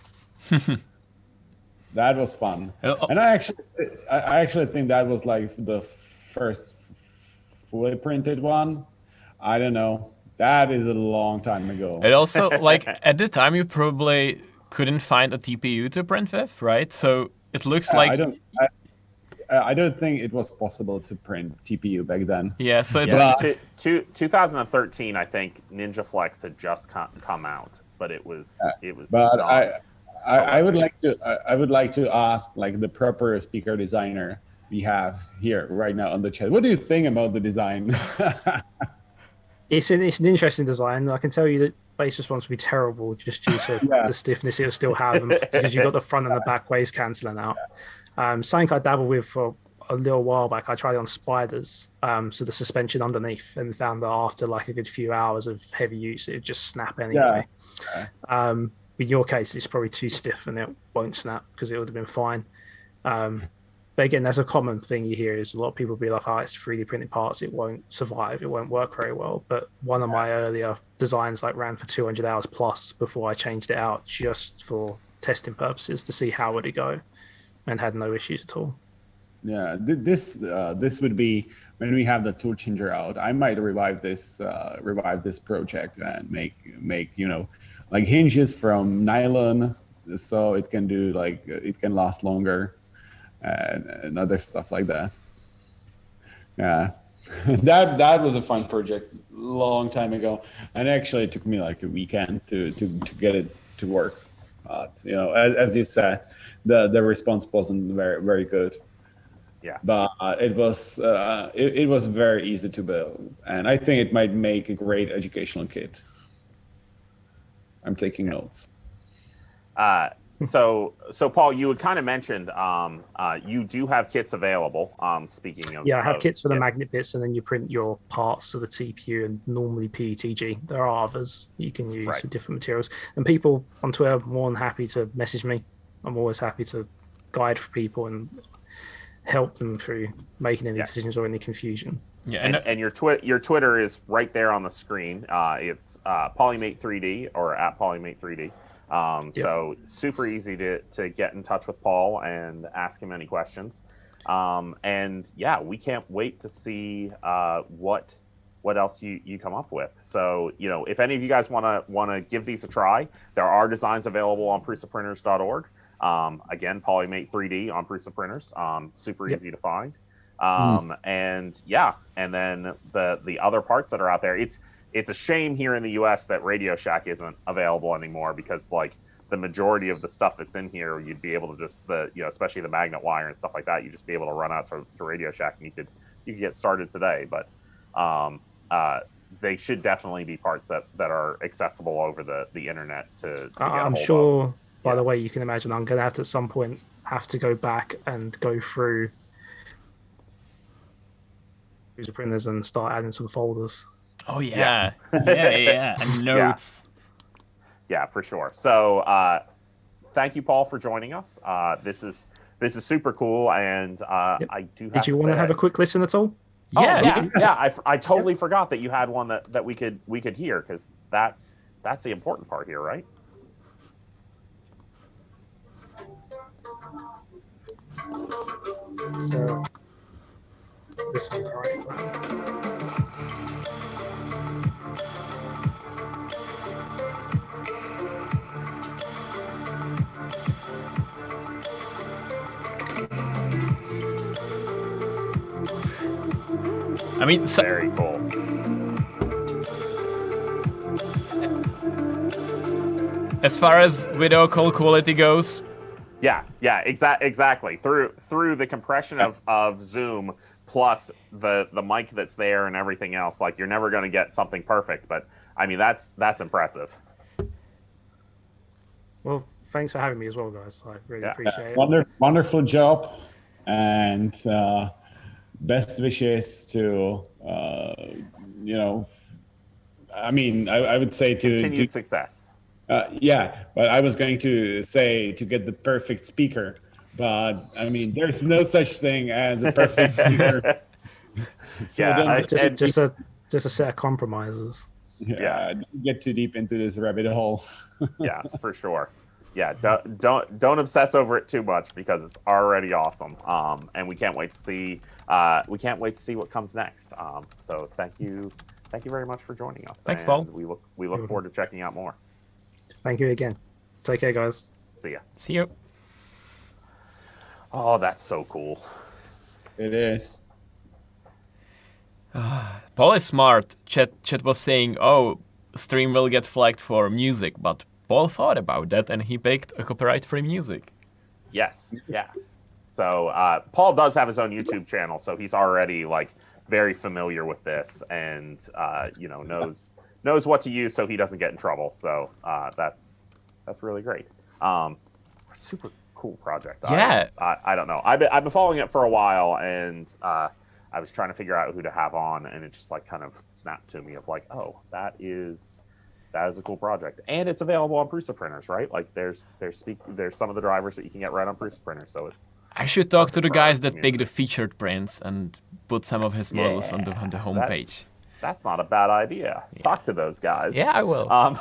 Speaker 2: That was fun,
Speaker 3: Oh.
Speaker 2: and I actually I I actually think that was like the first fully printed one. I don't know. That is a long time ago.
Speaker 3: It also, like, at the time you probably couldn't find a T P U to print with, right? So it looks
Speaker 2: Uh,
Speaker 3: like...
Speaker 2: I don't. I, I don't think it was possible to print T P U back then.
Speaker 3: Yeah, so it,
Speaker 1: yeah,
Speaker 2: But-
Speaker 1: two, two, twenty thirteen, I think Ninja Flex had just come, come out, but it was it was.
Speaker 2: But
Speaker 1: not-
Speaker 2: I, I, I would like to. I, I would like to ask like the proper speaker designer we have here right now on the chat. What do you think about the design?
Speaker 4: It's an, it's an interesting design. I can tell you that base response would be terrible just due to
Speaker 2: Yeah.
Speaker 4: the stiffness it'll still have, and because you've got the front and the back ways cancelling out. Um, something I dabbled with for a little while back, I tried it on spiders, um, so the suspension underneath, and found that after like a good few hours of heavy use, it would just snap anyway.
Speaker 2: Yeah.
Speaker 4: Um, in your case, it's probably too stiff and it won't snap because it would have been fine. Um, But again, that's a common thing you hear is a lot of people be like, oh, it's three D printed parts, it won't survive, it won't work very well. But one of my earlier designs like ran for two hundred hours plus before I changed it out just for testing purposes to see how would it go, and had no issues at all.
Speaker 2: Yeah, th- this uh, this would be when we have the tool changer out. I might revive this uh, revive this project and make make you know like hinges from nylon, so it can do like it can last longer. And, and other stuff like that. Yeah, that that was a fun project long time ago, and actually it took me like a weekend to to, to get it to work. But you know, as, as you said, the the response wasn't very very good.
Speaker 1: Yeah.
Speaker 2: But uh, it was uh, it, it was very easy to build, and I think it might make a great educational kit. I'm taking notes.
Speaker 1: Uh, so, so Paul, you had kind of mentioned um, uh, you do have kits available. Um, speaking of
Speaker 4: Yeah, I have
Speaker 1: of
Speaker 4: kits for the magnet bits, and then you print your parts of the T P U and normally P E T G. There are others you can use
Speaker 1: Right.
Speaker 4: for different materials. And people on Twitter are more than happy to message me. I'm always happy to guide for people and help them through making any
Speaker 1: Yes.
Speaker 4: decisions or any confusion.
Speaker 3: yeah,
Speaker 1: And,
Speaker 3: and,
Speaker 1: and your twi- your Twitter is right there on the screen. Uh, it's uh, Polymate three D or at Polymate three D. Um,
Speaker 4: Yep.
Speaker 1: So super easy to, to get in touch with Paul and ask him any questions. Um, and yeah, we can't wait to see uh, what what else you, you come up with. So, you know, if any of you guys want to want to give these a try, there are designs available on prusa printers dot org. Um, again, Polymate three D on Prusa Printers. Um, super
Speaker 4: Yep.
Speaker 1: easy to find. Um, and yeah, and then the the other parts that are out there, it's it's a shame here in the U S that Radio Shack isn't available anymore, because like the majority of the stuff that's in here, you'd be able to just the you know especially the magnet wire and stuff like that, you just be able to run out to, to Radio Shack and you could you could get started today. But um, uh, they should definitely be parts that, that are accessible over the, the internet to, to get
Speaker 4: I'm
Speaker 1: a hold
Speaker 4: sure.
Speaker 1: of.
Speaker 4: By
Speaker 1: Yeah.
Speaker 4: the way, you can imagine I'm going to have to at some point have to go back and go through user printers and start adding some folders.
Speaker 3: Oh yeah, yeah, yeah, yeah. And notes.
Speaker 1: Yeah, for sure. So uh, thank you, Paul, for joining us. Uh, this is this is super cool, and uh,
Speaker 4: Yep.
Speaker 1: I do. Have
Speaker 4: Did you
Speaker 1: to
Speaker 4: want to
Speaker 1: say
Speaker 4: have
Speaker 1: I-
Speaker 4: a quick listen at all?
Speaker 1: Oh,
Speaker 3: Yeah,
Speaker 1: yeah, yeah. I, I totally forgot that you had one that, that we could we could hear because that's that's the important part here, right?
Speaker 4: So this one, right?
Speaker 3: I mean, so,
Speaker 1: Very cool.
Speaker 3: as far as video call quality goes,
Speaker 1: Yeah, yeah, exa- exactly. Through through the compression of, of Zoom plus the the mic that's there and everything else, like you're never going to get something perfect. But I mean, that's that's impressive.
Speaker 4: Well, thanks for having me as well, guys. I really
Speaker 1: Yeah.
Speaker 4: appreciate it.
Speaker 2: Wonder, wonderful job, and uh, best wishes to uh, you know. I mean, I, I would say to,
Speaker 1: Continued
Speaker 2: to
Speaker 1: success.
Speaker 2: uh, yeah, but I was going to say to get the perfect speaker, but I mean, there's no such thing as a perfect speaker. So
Speaker 1: Yeah,
Speaker 2: don't
Speaker 1: I-
Speaker 2: get-
Speaker 4: Just,
Speaker 1: and-
Speaker 4: just a just a set of compromises.
Speaker 2: yeah, don't get too deep into this rabbit hole.
Speaker 1: Yeah, for sure. Yeah, don't don't don't obsess over it too much because it's already awesome. Um, and we can't wait to see uh, we can't wait to see what comes next. Um, so thank you, thank you very much for joining us.
Speaker 3: Thanks,
Speaker 1: and
Speaker 3: Paul.
Speaker 1: We look we look forward to checking out more.
Speaker 4: Thank you again. Take care, guys.
Speaker 1: See ya.
Speaker 3: see you.
Speaker 1: Oh, that's so cool.
Speaker 2: It is.
Speaker 3: Paul is smart. Chat, Chat was saying, oh, stream will get flagged for music, but Paul thought about that and he baked a copyright-free music.
Speaker 1: Yes. Yeah. So uh, Paul does have his own YouTube channel, so he's already like very familiar with this, and uh, you know knows knows what to use so he doesn't get in trouble. So uh, that's that's really great. Um, super cool project.
Speaker 3: Yeah.
Speaker 1: I, I, I don't know. I've been, I've been following it for a while, and uh, I was trying to figure out who to have on, and it just like kind of snapped to me of like, oh, that is. That is a cool project, and it's available on Prusa printers, right? Like there's there's speak there's some of the drivers that you can get right on Prusa printers, so it's
Speaker 3: I should talk to the guys that
Speaker 1: community.
Speaker 3: pick the featured prints and put some of his models on the on the
Speaker 1: Yeah,
Speaker 3: homepage.
Speaker 1: that's not a bad idea. Talk to those guys.
Speaker 3: Yeah, I will.
Speaker 1: Um,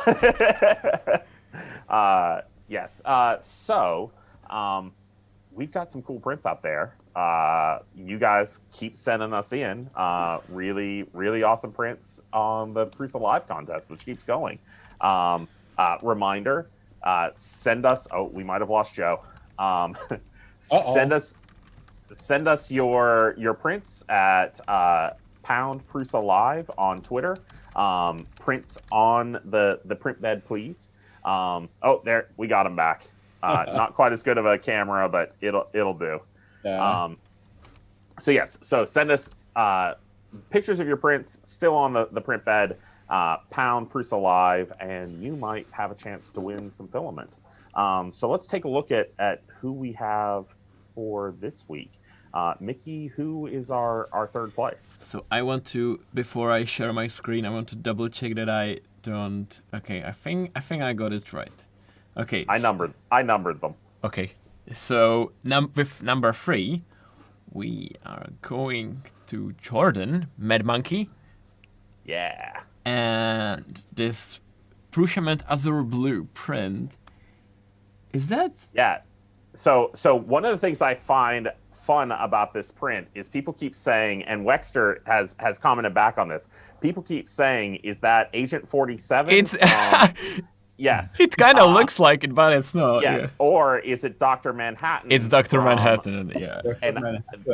Speaker 1: uh, yes. Uh, so um, we've got some cool prints out there. Uh, you guys keep sending us in uh, really, really awesome prints on the Prusa Live contest, which keeps going. Um, uh, reminder: uh, send us. Oh, we might have lost Joe. Um, send us, send us your your prints at uh, pound Prusa Live on Twitter. Um, prints on the the print bed, please. Um, oh, there we got him back. Uh, not quite as good of a camera, but it'll it'll do.
Speaker 2: Yeah.
Speaker 1: Um, so yes, so send us uh, pictures of your prints still on the, the print bed, uh, pound Prusa Live, and you might have a chance to win some filament. Um, so let's take a look at, at who we have for this week. Uh, Mickey, who is our, our third place?
Speaker 3: So I want to, before I share my screen, I want to double check that I don't. Okay, I think I think I got it right. Okay.
Speaker 1: I
Speaker 3: s-
Speaker 1: numbered I numbered them.
Speaker 3: Okay, so num- with number three, we are going to Jordan, Mad Monkey,
Speaker 1: Yeah.
Speaker 3: and this Prussiament Azure Blue print. Is that?
Speaker 1: Yeah. So so one of the things I find fun about this print is people keep saying, and Wexter has has commented back on this. People keep saying, "Is that Agent forty-seven?"
Speaker 3: It's.
Speaker 1: Um, yes.
Speaker 3: It kind of
Speaker 1: Uh,
Speaker 3: looks like it, but it's not.
Speaker 1: Yes.
Speaker 3: Yeah.
Speaker 1: Or is it Doctor Manhattan?
Speaker 3: It's Doctor
Speaker 1: from-
Speaker 3: Manhattan. Yeah.
Speaker 1: and-
Speaker 2: Manhattan.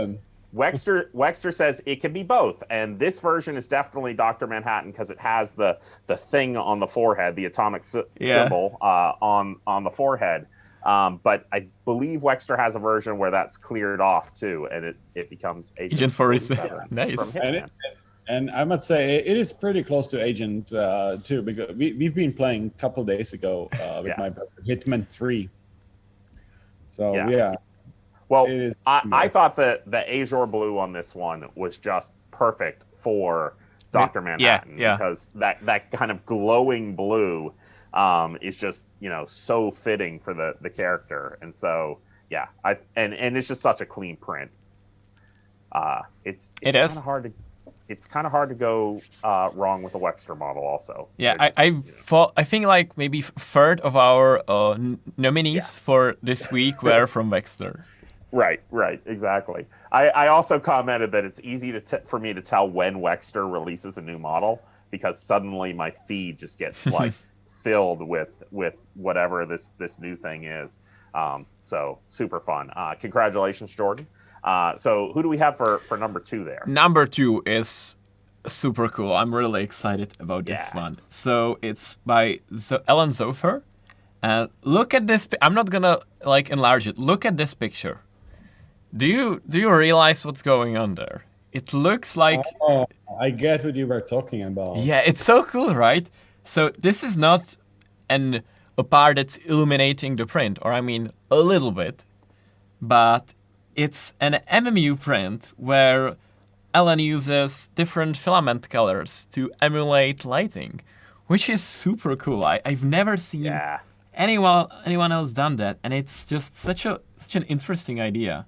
Speaker 1: Wexter Wexter says it can be both, and this version is definitely Doctor Manhattan because it has the the thing on the forehead, the atomic sy-
Speaker 3: Yeah.
Speaker 1: symbol uh, on on the forehead. Um, but I believe Wexter has a version where that's cleared off too, and it, it becomes Agent,
Speaker 3: Agent forty-seven.
Speaker 1: forty-seven
Speaker 3: Nice.
Speaker 1: from
Speaker 2: And,
Speaker 1: Hitman.
Speaker 2: it, and I must say, it is pretty close to Agent uh, too, because we, we've been playing a couple days ago uh, with
Speaker 1: Yeah.
Speaker 2: my brother, Hitman three. So,
Speaker 1: Yeah.
Speaker 2: yeah.
Speaker 1: Well,
Speaker 2: It is
Speaker 1: I, I
Speaker 2: similar.
Speaker 1: thought that the Azure blue on this one was just perfect for Doctor
Speaker 3: Yeah,
Speaker 1: Manhattan
Speaker 3: yeah.
Speaker 1: because that, that kind of glowing blue um, is just, you know, so fitting for the, the character. And so, yeah, I and, and it's just such a clean print. Uh, it's
Speaker 3: It
Speaker 1: it's
Speaker 3: is.
Speaker 1: kind of hard to it's kind of hard to go uh, wrong with a Wexter model also.
Speaker 3: Yeah,
Speaker 1: They're
Speaker 3: I,
Speaker 1: just,
Speaker 3: I
Speaker 1: you know-
Speaker 3: thought I think like maybe f- third of our uh, n- nominees for this week were from Wexter.
Speaker 1: Right, right, exactly. I, I also commented that it's easy to t- for me to tell when Wexter releases a new model because suddenly my feed just gets like filled with with whatever this this new thing is. Um, so super fun. Uh, congratulations, Jordan. Uh, so who do we have for for number two there?
Speaker 3: Number two is super cool. I'm really excited about this
Speaker 1: Yeah.
Speaker 3: one. So it's by Zo- Ellen Zofer, and look at this. pi- I'm not gonna like enlarge it. Look at this picture. Do you do you realize what's going on there? It looks like
Speaker 2: Oh, I get what you were talking about.
Speaker 3: yeah, it's so cool, right? So this is not an a part that's illuminating the print, or I mean a little bit, but it's an M M U print where Ellen uses different filament colors to emulate lighting, which is super cool. I, I've never seen
Speaker 1: Yeah,
Speaker 3: anyone anyone else done that, and it's just such a such an interesting idea.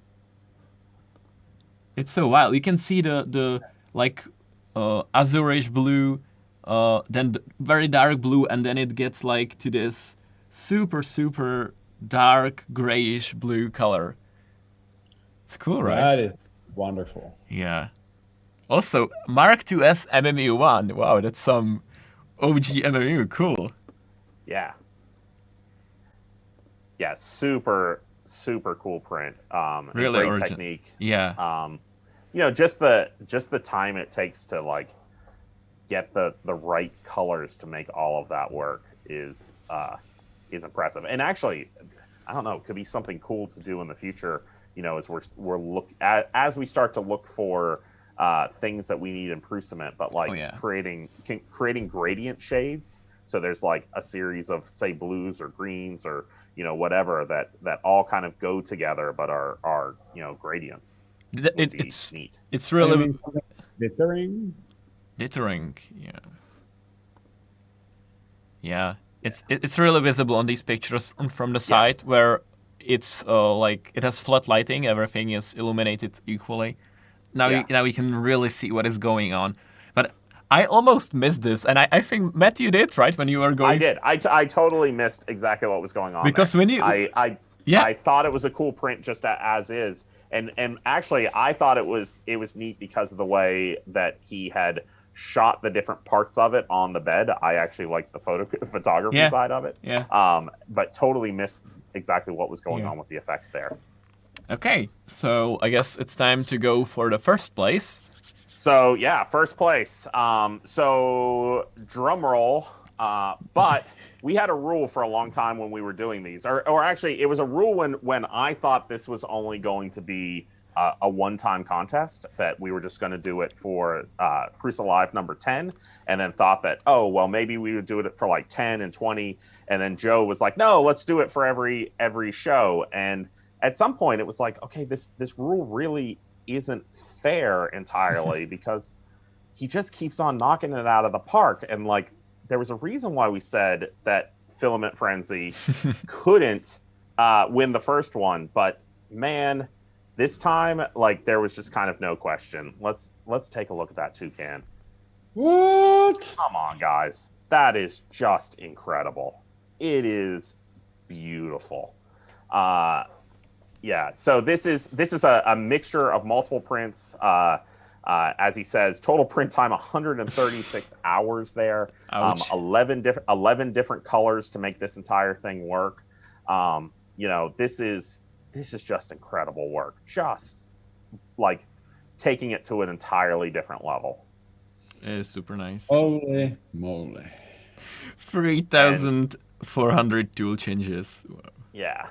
Speaker 3: It's so wild. You can see the the like uh, azurish blue, uh, then the very dark blue, and then it gets like to this super super dark grayish blue color. It's cool, right?
Speaker 2: That is wonderful.
Speaker 3: Yeah. Also, Mark two S M M U one. Wow, that's some O G M M U. Cool.
Speaker 1: yeah, yeah. Super super cool print. Um, and
Speaker 3: Really
Speaker 1: great
Speaker 3: origin-
Speaker 1: technique.
Speaker 3: Yeah.
Speaker 1: um, you know, just the just the time it takes to like get the the right colors to make all of that work is uh, is impressive. And actually, I don't know, it could be something cool to do in the future. You know, as we're we're look as, as we start to look for uh, things that we need in Prusament, but like
Speaker 3: Oh, yeah.
Speaker 1: creating can, creating gradient shades. So there's like a series of say blues or greens or you know whatever that that all kind of go together, but are are you know gradients.
Speaker 3: Th-
Speaker 1: Would
Speaker 3: It,
Speaker 1: be
Speaker 3: it's
Speaker 1: neat.
Speaker 3: it's
Speaker 2: I
Speaker 3: really
Speaker 2: mean, something glittering.
Speaker 3: glittering. Yeah. Yeah. It's it- it's really visible on these pictures from, from the side
Speaker 1: Yes.
Speaker 3: where it's uh, like it has flat lighting. Everything is illuminated equally. Now
Speaker 1: Yeah.
Speaker 3: you now you can really see what is going on. But I almost missed this, and I, I think Matt, you did right when you were going.
Speaker 1: I did. I, t- I totally missed exactly what was going on.
Speaker 3: Because
Speaker 1: there.
Speaker 3: when you-
Speaker 1: I, I,
Speaker 3: Yeah.
Speaker 1: I thought it was a cool print just a, as is, and and actually I thought it was it was neat because of the way that he had shot the different parts of it on the bed. I actually liked the photo photography
Speaker 3: Yeah.
Speaker 1: side of it.
Speaker 3: Yeah.
Speaker 1: Um, but totally missed exactly what was going
Speaker 3: Yeah.
Speaker 1: on with the effect there.
Speaker 3: Okay, so I guess it's time to go for the first place.
Speaker 1: So yeah, first place. Um, so drum roll. Uh, but we had a rule for a long time when we were doing these, or, or actually, it was a rule when when I thought this was only going to be uh, a one-time contest, that we were just going to do it for uh, Cruise Alive number ten, and then thought that oh well maybe we would do it for like ten and twenty, and then Joe was like no let's do it for every every show, and at some point it was like okay this this rule really isn't fair entirely because he just keeps on knocking it out of the park, and like there was a reason why we said that Filament Frenzy couldn't uh, win the first one, but man, this time like there was just kind of no question. Let's let's take a look at that toucan.
Speaker 2: What?
Speaker 1: Come on, guys, that is just incredible. It is beautiful. Uh, yeah, so this is this is a, a mixture of multiple prints. Uh, uh, as he says, total print time one hundred thirty-six hours there. Um,
Speaker 3: Ouch.
Speaker 1: eleven different eleven different colors to make this entire thing work. Um, you know, this is this is just incredible work. Just like taking it to an entirely different level.
Speaker 3: It is super nice.
Speaker 2: Holy moly.
Speaker 3: three thousand four hundred tool changes. Wow.
Speaker 1: Yeah.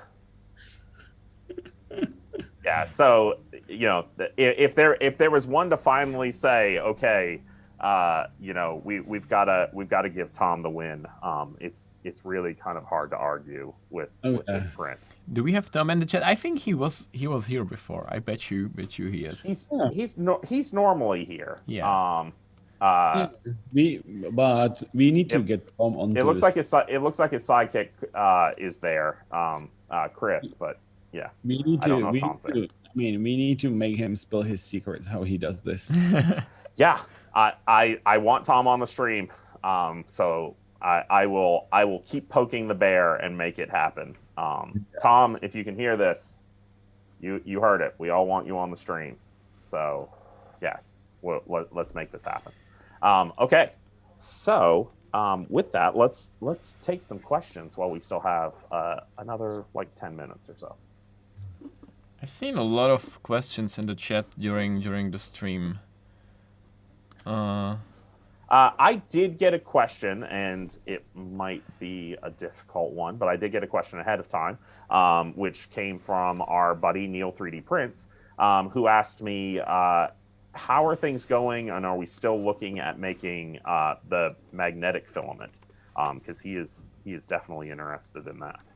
Speaker 1: Yeah, so you know, if, if there if there was one to finally say, okay, uh, you know, we we've got to we've got to give Tom the win. Um, it's it's really kind of hard to argue with,
Speaker 2: Oh,
Speaker 1: with this
Speaker 2: yeah.
Speaker 1: print.
Speaker 3: Do we have Tom in the chat? I think he was he was here before. I bet you bet you he is.
Speaker 1: He's
Speaker 2: Yeah.
Speaker 1: he's no, he's normally here.
Speaker 3: Yeah.
Speaker 1: Um, uh,
Speaker 2: We, but we need to
Speaker 1: It-
Speaker 2: get Tom onto
Speaker 1: it looks
Speaker 2: this.
Speaker 1: like his si- it looks like his sidekick uh, is there, um, uh, Chris. But yeah,
Speaker 2: we need
Speaker 1: I don't
Speaker 2: to.
Speaker 1: know if
Speaker 2: We
Speaker 1: Tom's
Speaker 2: need to. I mean, we need to make him spill his secrets how he does this.
Speaker 1: yeah. I, I I want Tom on the stream. Um, so I, I will I will keep poking the bear and make it happen. Um, Tom, if you can hear this, you you heard it. We all want you on the stream. So yes, we'll, let, let's make this happen. Um, okay, so um, with that, let's let's take some questions while we still have uh, another like ten minutes or so.
Speaker 3: I've seen a lot of questions in the chat during during the stream. Uh,
Speaker 1: Uh, I did get a question, and it might be a difficult one, but I did get a question ahead of time, um, which came from our buddy Neil three D Prints, um, who asked me, uh, "How are things going, and are we still looking at making uh, the magnetic filament?" Because um, he is he is definitely interested in that.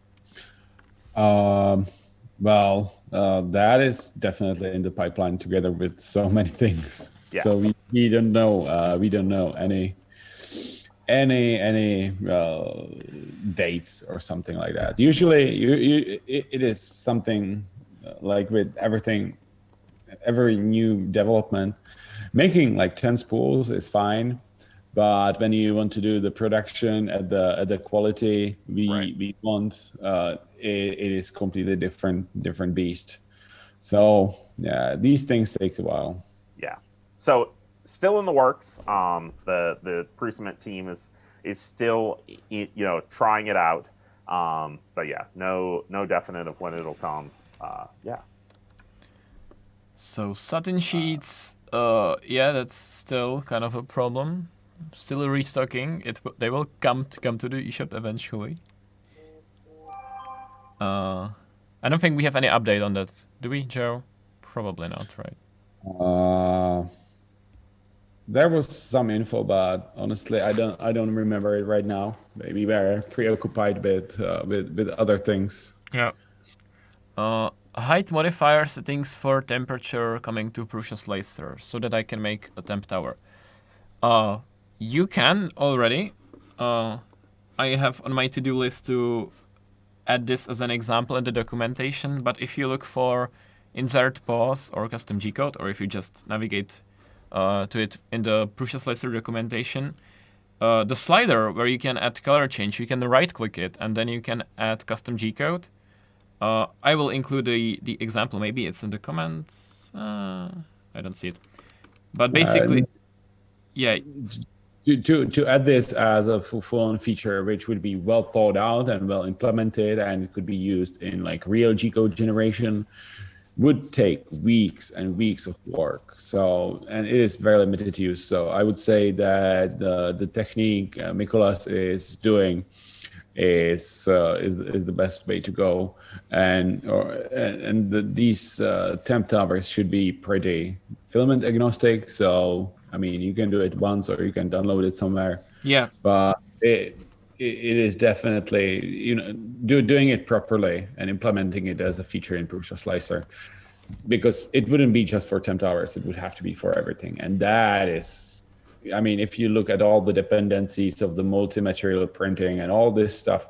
Speaker 2: Um, well, uh, that is definitely in the pipeline together with so many things.
Speaker 1: Yeah.
Speaker 2: So we, we don't know. Uh, we don't know any any any uh, dates or something like that. Usually, you, you it, it is something uh, like with everything, every new development. Making like ten spools is fine, but when you want to do the production at the at the quality we
Speaker 1: Right.
Speaker 2: we want, uh, it, it is completely different different beast. So yeah, these things take a while.
Speaker 1: Yeah. So still in the works. Um, the the Prusament team is is still y- you know trying it out. Um, but yeah, no no definite of when it'll come. Uh, yeah.
Speaker 3: so satin sheets, uh, yeah, that's still kind of a problem. Still restocking. It w- they will come to come to the eShop eventually. Uh, I don't think we have any update on that, do we, Joe? Probably not, right?
Speaker 2: Uh, there was some info, but honestly, I don't I don't remember it right now. Maybe we're preoccupied with uh, with with other things.
Speaker 3: Yeah. Uh, height modifier settings for temperature coming to Prusa Slicer so that I can make a temp tower. Uh, you can already. Uh, I have on my to-do list to add this as an example in the documentation, but if you look for insert pause or custom G-code, or if you just navigate uh, to it in the Prusa Slicer documentation, uh, the slider where you can add color change, you can right-click it, and then you can add custom G-code. Uh, I will include the, the example. Maybe it's in the comments. Uh, I don't see it. But basically, yeah,
Speaker 2: To, to to add this as a full-on feature, which would be well thought out and well implemented, and it could be used in like real G-code generation, would take weeks and weeks of work. So, and it is very limited use. So I would say that the the technique uh, Mikolas is doing is uh, is is the best way to go, and or and, and the, these uh, temp towers should be pretty filament agnostic. So I mean, you can do it once or you can download it somewhere.
Speaker 3: yeah,
Speaker 2: But it it, it is definitely, you know, do, doing it properly and implementing it as a feature in Prusa Slicer, because it wouldn't be just for temp towers, it would have to be for everything. And that is, I mean, if you look at all the dependencies of the multi-material printing and all this stuff,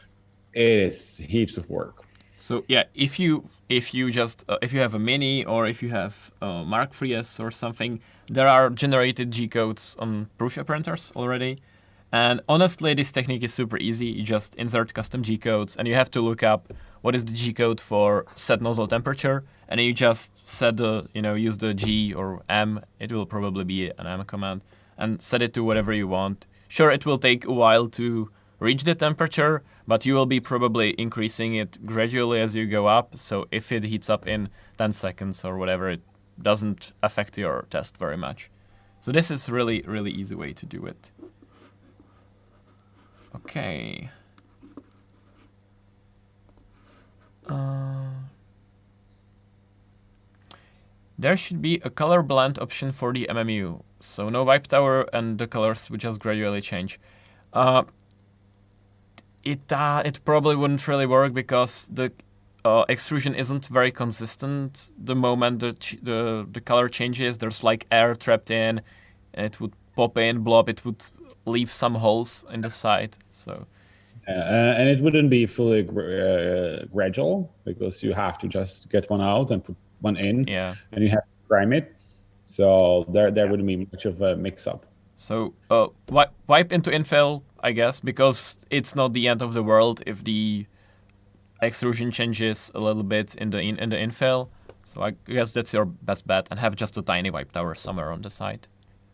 Speaker 2: it is heaps of work.
Speaker 3: So yeah, if you if you just uh, if you have a mini or if you have uh, Mark three S or something, there are generated G codes on Prusa printers already. And honestly, this technique is super easy. You just insert custom G codes, and you have to look up what is the G code for set nozzle temperature, and then you just set the you know use the G or M. It will probably be an M command, and set it to whatever you want. Sure, it will take a while to reach the temperature, but you will be probably increasing it gradually as you go up. So if it heats up in ten seconds or whatever, it doesn't affect your test very much. So this is really, really easy way to do it. Okay. Uh, there should be a color blend option for the M M U. So no wipe tower and the colors would just gradually change. Uh, it, uh, it probably wouldn't really work because the uh, extrusion isn't very consistent. The moment the, ch the, the color changes, there's like air trapped in, and it would pop in, blob, it would leave some holes in the side. So.
Speaker 2: Uh, and it wouldn't be fully gr uh, gradual because you have to just get one out and put one in,
Speaker 3: yeah.
Speaker 2: and you have to prime it. So there, there wouldn't be much of a mix-up.
Speaker 3: So uh, wi wipe into infill, I guess, because it's not the end of the world if the extrusion changes a little bit in the in, in the infill. So I guess that's your best bet, and have just a tiny wipe tower somewhere on the side.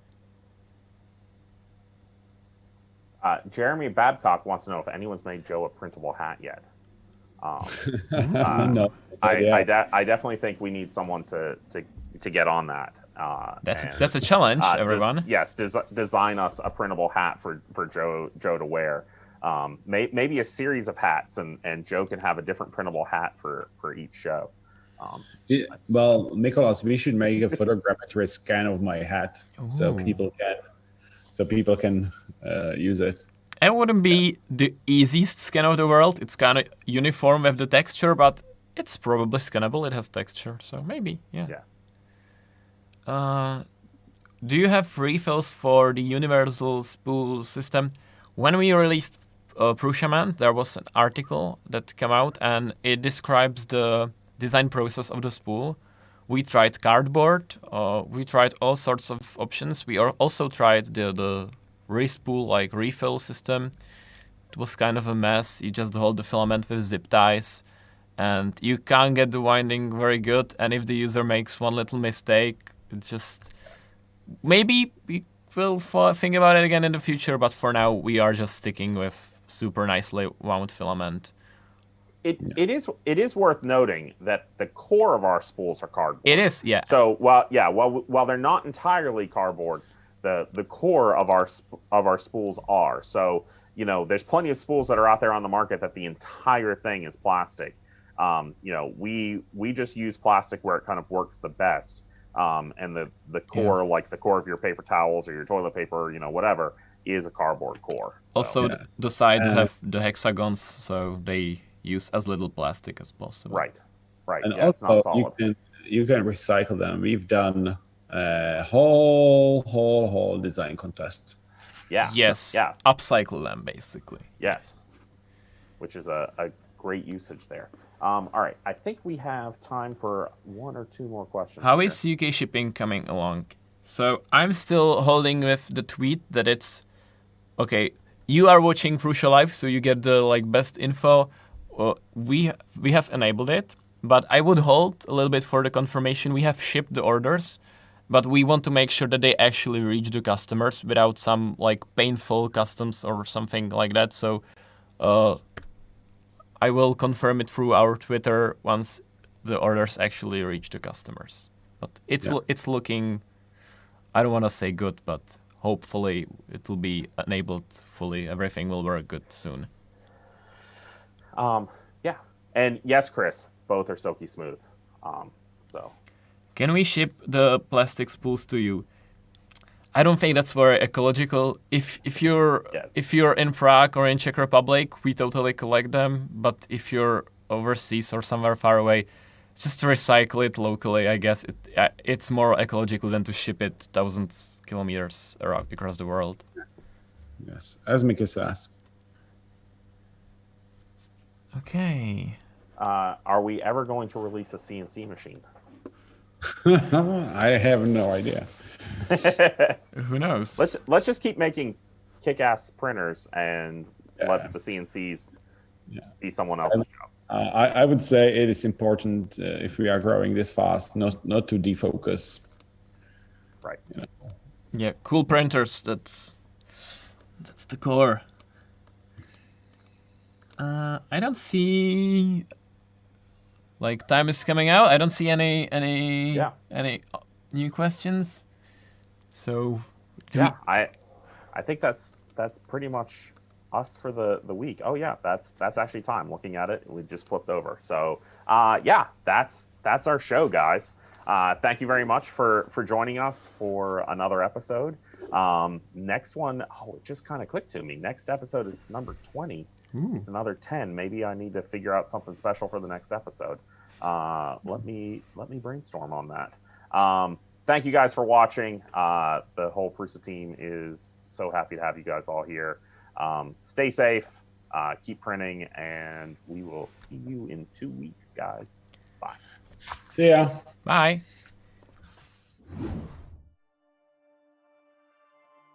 Speaker 1: Uh, Jeremy Babcock wants to know if anyone's made Joe a printable hat yet. Um, uh,
Speaker 2: no,
Speaker 1: I,
Speaker 2: yeah.
Speaker 1: I, de I definitely think we need someone to to, to get on that. Uh,
Speaker 3: That's
Speaker 1: and,
Speaker 3: that's a challenge,
Speaker 1: uh,
Speaker 3: everyone.
Speaker 1: Des yes, des design us a printable hat for for Joe Joe to wear. Um, may maybe a series of hats, and and Joe can have a different printable hat for for each show. Um,
Speaker 2: Yeah, well, Nicholas, we should make a photogrammetry scan of my hat so
Speaker 3: Ooh.
Speaker 2: people can so people can uh, use it.
Speaker 3: It wouldn't be the easiest scan of the world. It's kind of uniform with the texture, but it's probably scannable. It has texture, so maybe, yeah.
Speaker 1: yeah.
Speaker 3: Uh, do you have refills for the universal spool system? When we released uh, Prusa Man, there was an article that came out, and it describes the design process of the spool. We tried cardboard. Uh, we tried all sorts of options. We are also tried the the respool like refill system. It was kind of a mess. You just hold the filament with zip ties, and you can't get the winding very good. And if the user makes one little mistake, it just maybe we will think about it again in the future. But for now, we are just sticking with super nicely wound filament.
Speaker 1: It it is it is worth noting that the core of our spools are cardboard.
Speaker 3: It is, yeah.
Speaker 1: So while yeah, while while they're not entirely cardboard, the the core of our sp- of our spools are. So you know, there's plenty of spools that are out there on the market that the entire thing is plastic. Um, you know, we we just use plastic where it kind of works the best. Um, and the the core, yeah. like the core of your paper towels or your toilet paper, you know, whatever, is a cardboard core. So,
Speaker 3: also,
Speaker 2: yeah.
Speaker 3: the sides
Speaker 2: uh,
Speaker 3: have the hexagons, so they use as little plastic as possible.
Speaker 1: Right, right.
Speaker 2: And
Speaker 1: yeah, it's not
Speaker 2: also,
Speaker 1: solid.
Speaker 2: you can you can recycle them. We've done a whole whole whole design contest.
Speaker 1: Yeah.
Speaker 3: Yes.
Speaker 1: Yeah.
Speaker 3: Upcycle them, basically.
Speaker 1: Yes. Which is a, a great usage there. Um, all right. I think we have time for one or two more questions.
Speaker 3: How
Speaker 1: here.
Speaker 3: is U K shipping coming along? So I'm still holding with the tweet that it's okay. You are watching Prusa Live, so you get the like best info. Uh, we we have enabled it, but I would hold a little bit for the confirmation. We have shipped the orders, but we want to make sure that they actually reach the customers without some like painful customs or something like that. So uh, I will confirm it through our Twitter once the orders actually reach the customers. But it's
Speaker 2: Yeah.
Speaker 3: it's looking, I don't want to say good, but hopefully it will be enabled fully. Everything will work good soon.
Speaker 1: Um, yeah. And yes, Chris, both are silky smooth. Um, so.
Speaker 3: Can we ship the plastic spools to you? I don't think that's very ecological. If if you're
Speaker 1: Yes.
Speaker 3: if you're in Prague or in Czech Republic, we totally collect them. But if you're overseas or somewhere far away, just recycle it locally. I guess it uh, it's more ecological than to ship it thousands kilometers around across the world.
Speaker 2: Yes, as Mika says.
Speaker 3: Okay.
Speaker 1: Uh, are we ever going to release a C N C machine?
Speaker 2: I have no idea.
Speaker 3: Who knows?
Speaker 1: Let's let's just keep making kick-ass printers and
Speaker 2: Yeah.
Speaker 1: let the C N Cs
Speaker 2: Yeah.
Speaker 1: be someone else's job.
Speaker 2: Uh, I, I would say it is important uh, if we are growing this fast, not not to defocus.
Speaker 1: Right.
Speaker 2: You know.
Speaker 3: Yeah, cool printers. That's that's the core. Uh, I don't see like time is coming out. I don't see any any
Speaker 1: Yeah.
Speaker 3: any uh, new questions. So do
Speaker 1: Yeah, I I think that's that's pretty much us for the the week. Oh yeah, that's that's actually time. Looking at it, we just flipped over. So uh, yeah, that's that's our show, guys. Uh, thank you very much for for joining us for another episode. Um, next one, oh, it just kind of clicked to me. Next episode is number twenty.
Speaker 3: we?
Speaker 1: It's another ten. Maybe I need to figure out something special for the next episode. Uh, let me let me brainstorm on that. Um, thank you guys for watching. Uh, the whole Prusa team is so happy to have you guys all here. Um, stay safe, uh, keep printing, and we will see you in two weeks, guys. Bye.
Speaker 2: See ya.
Speaker 3: Bye.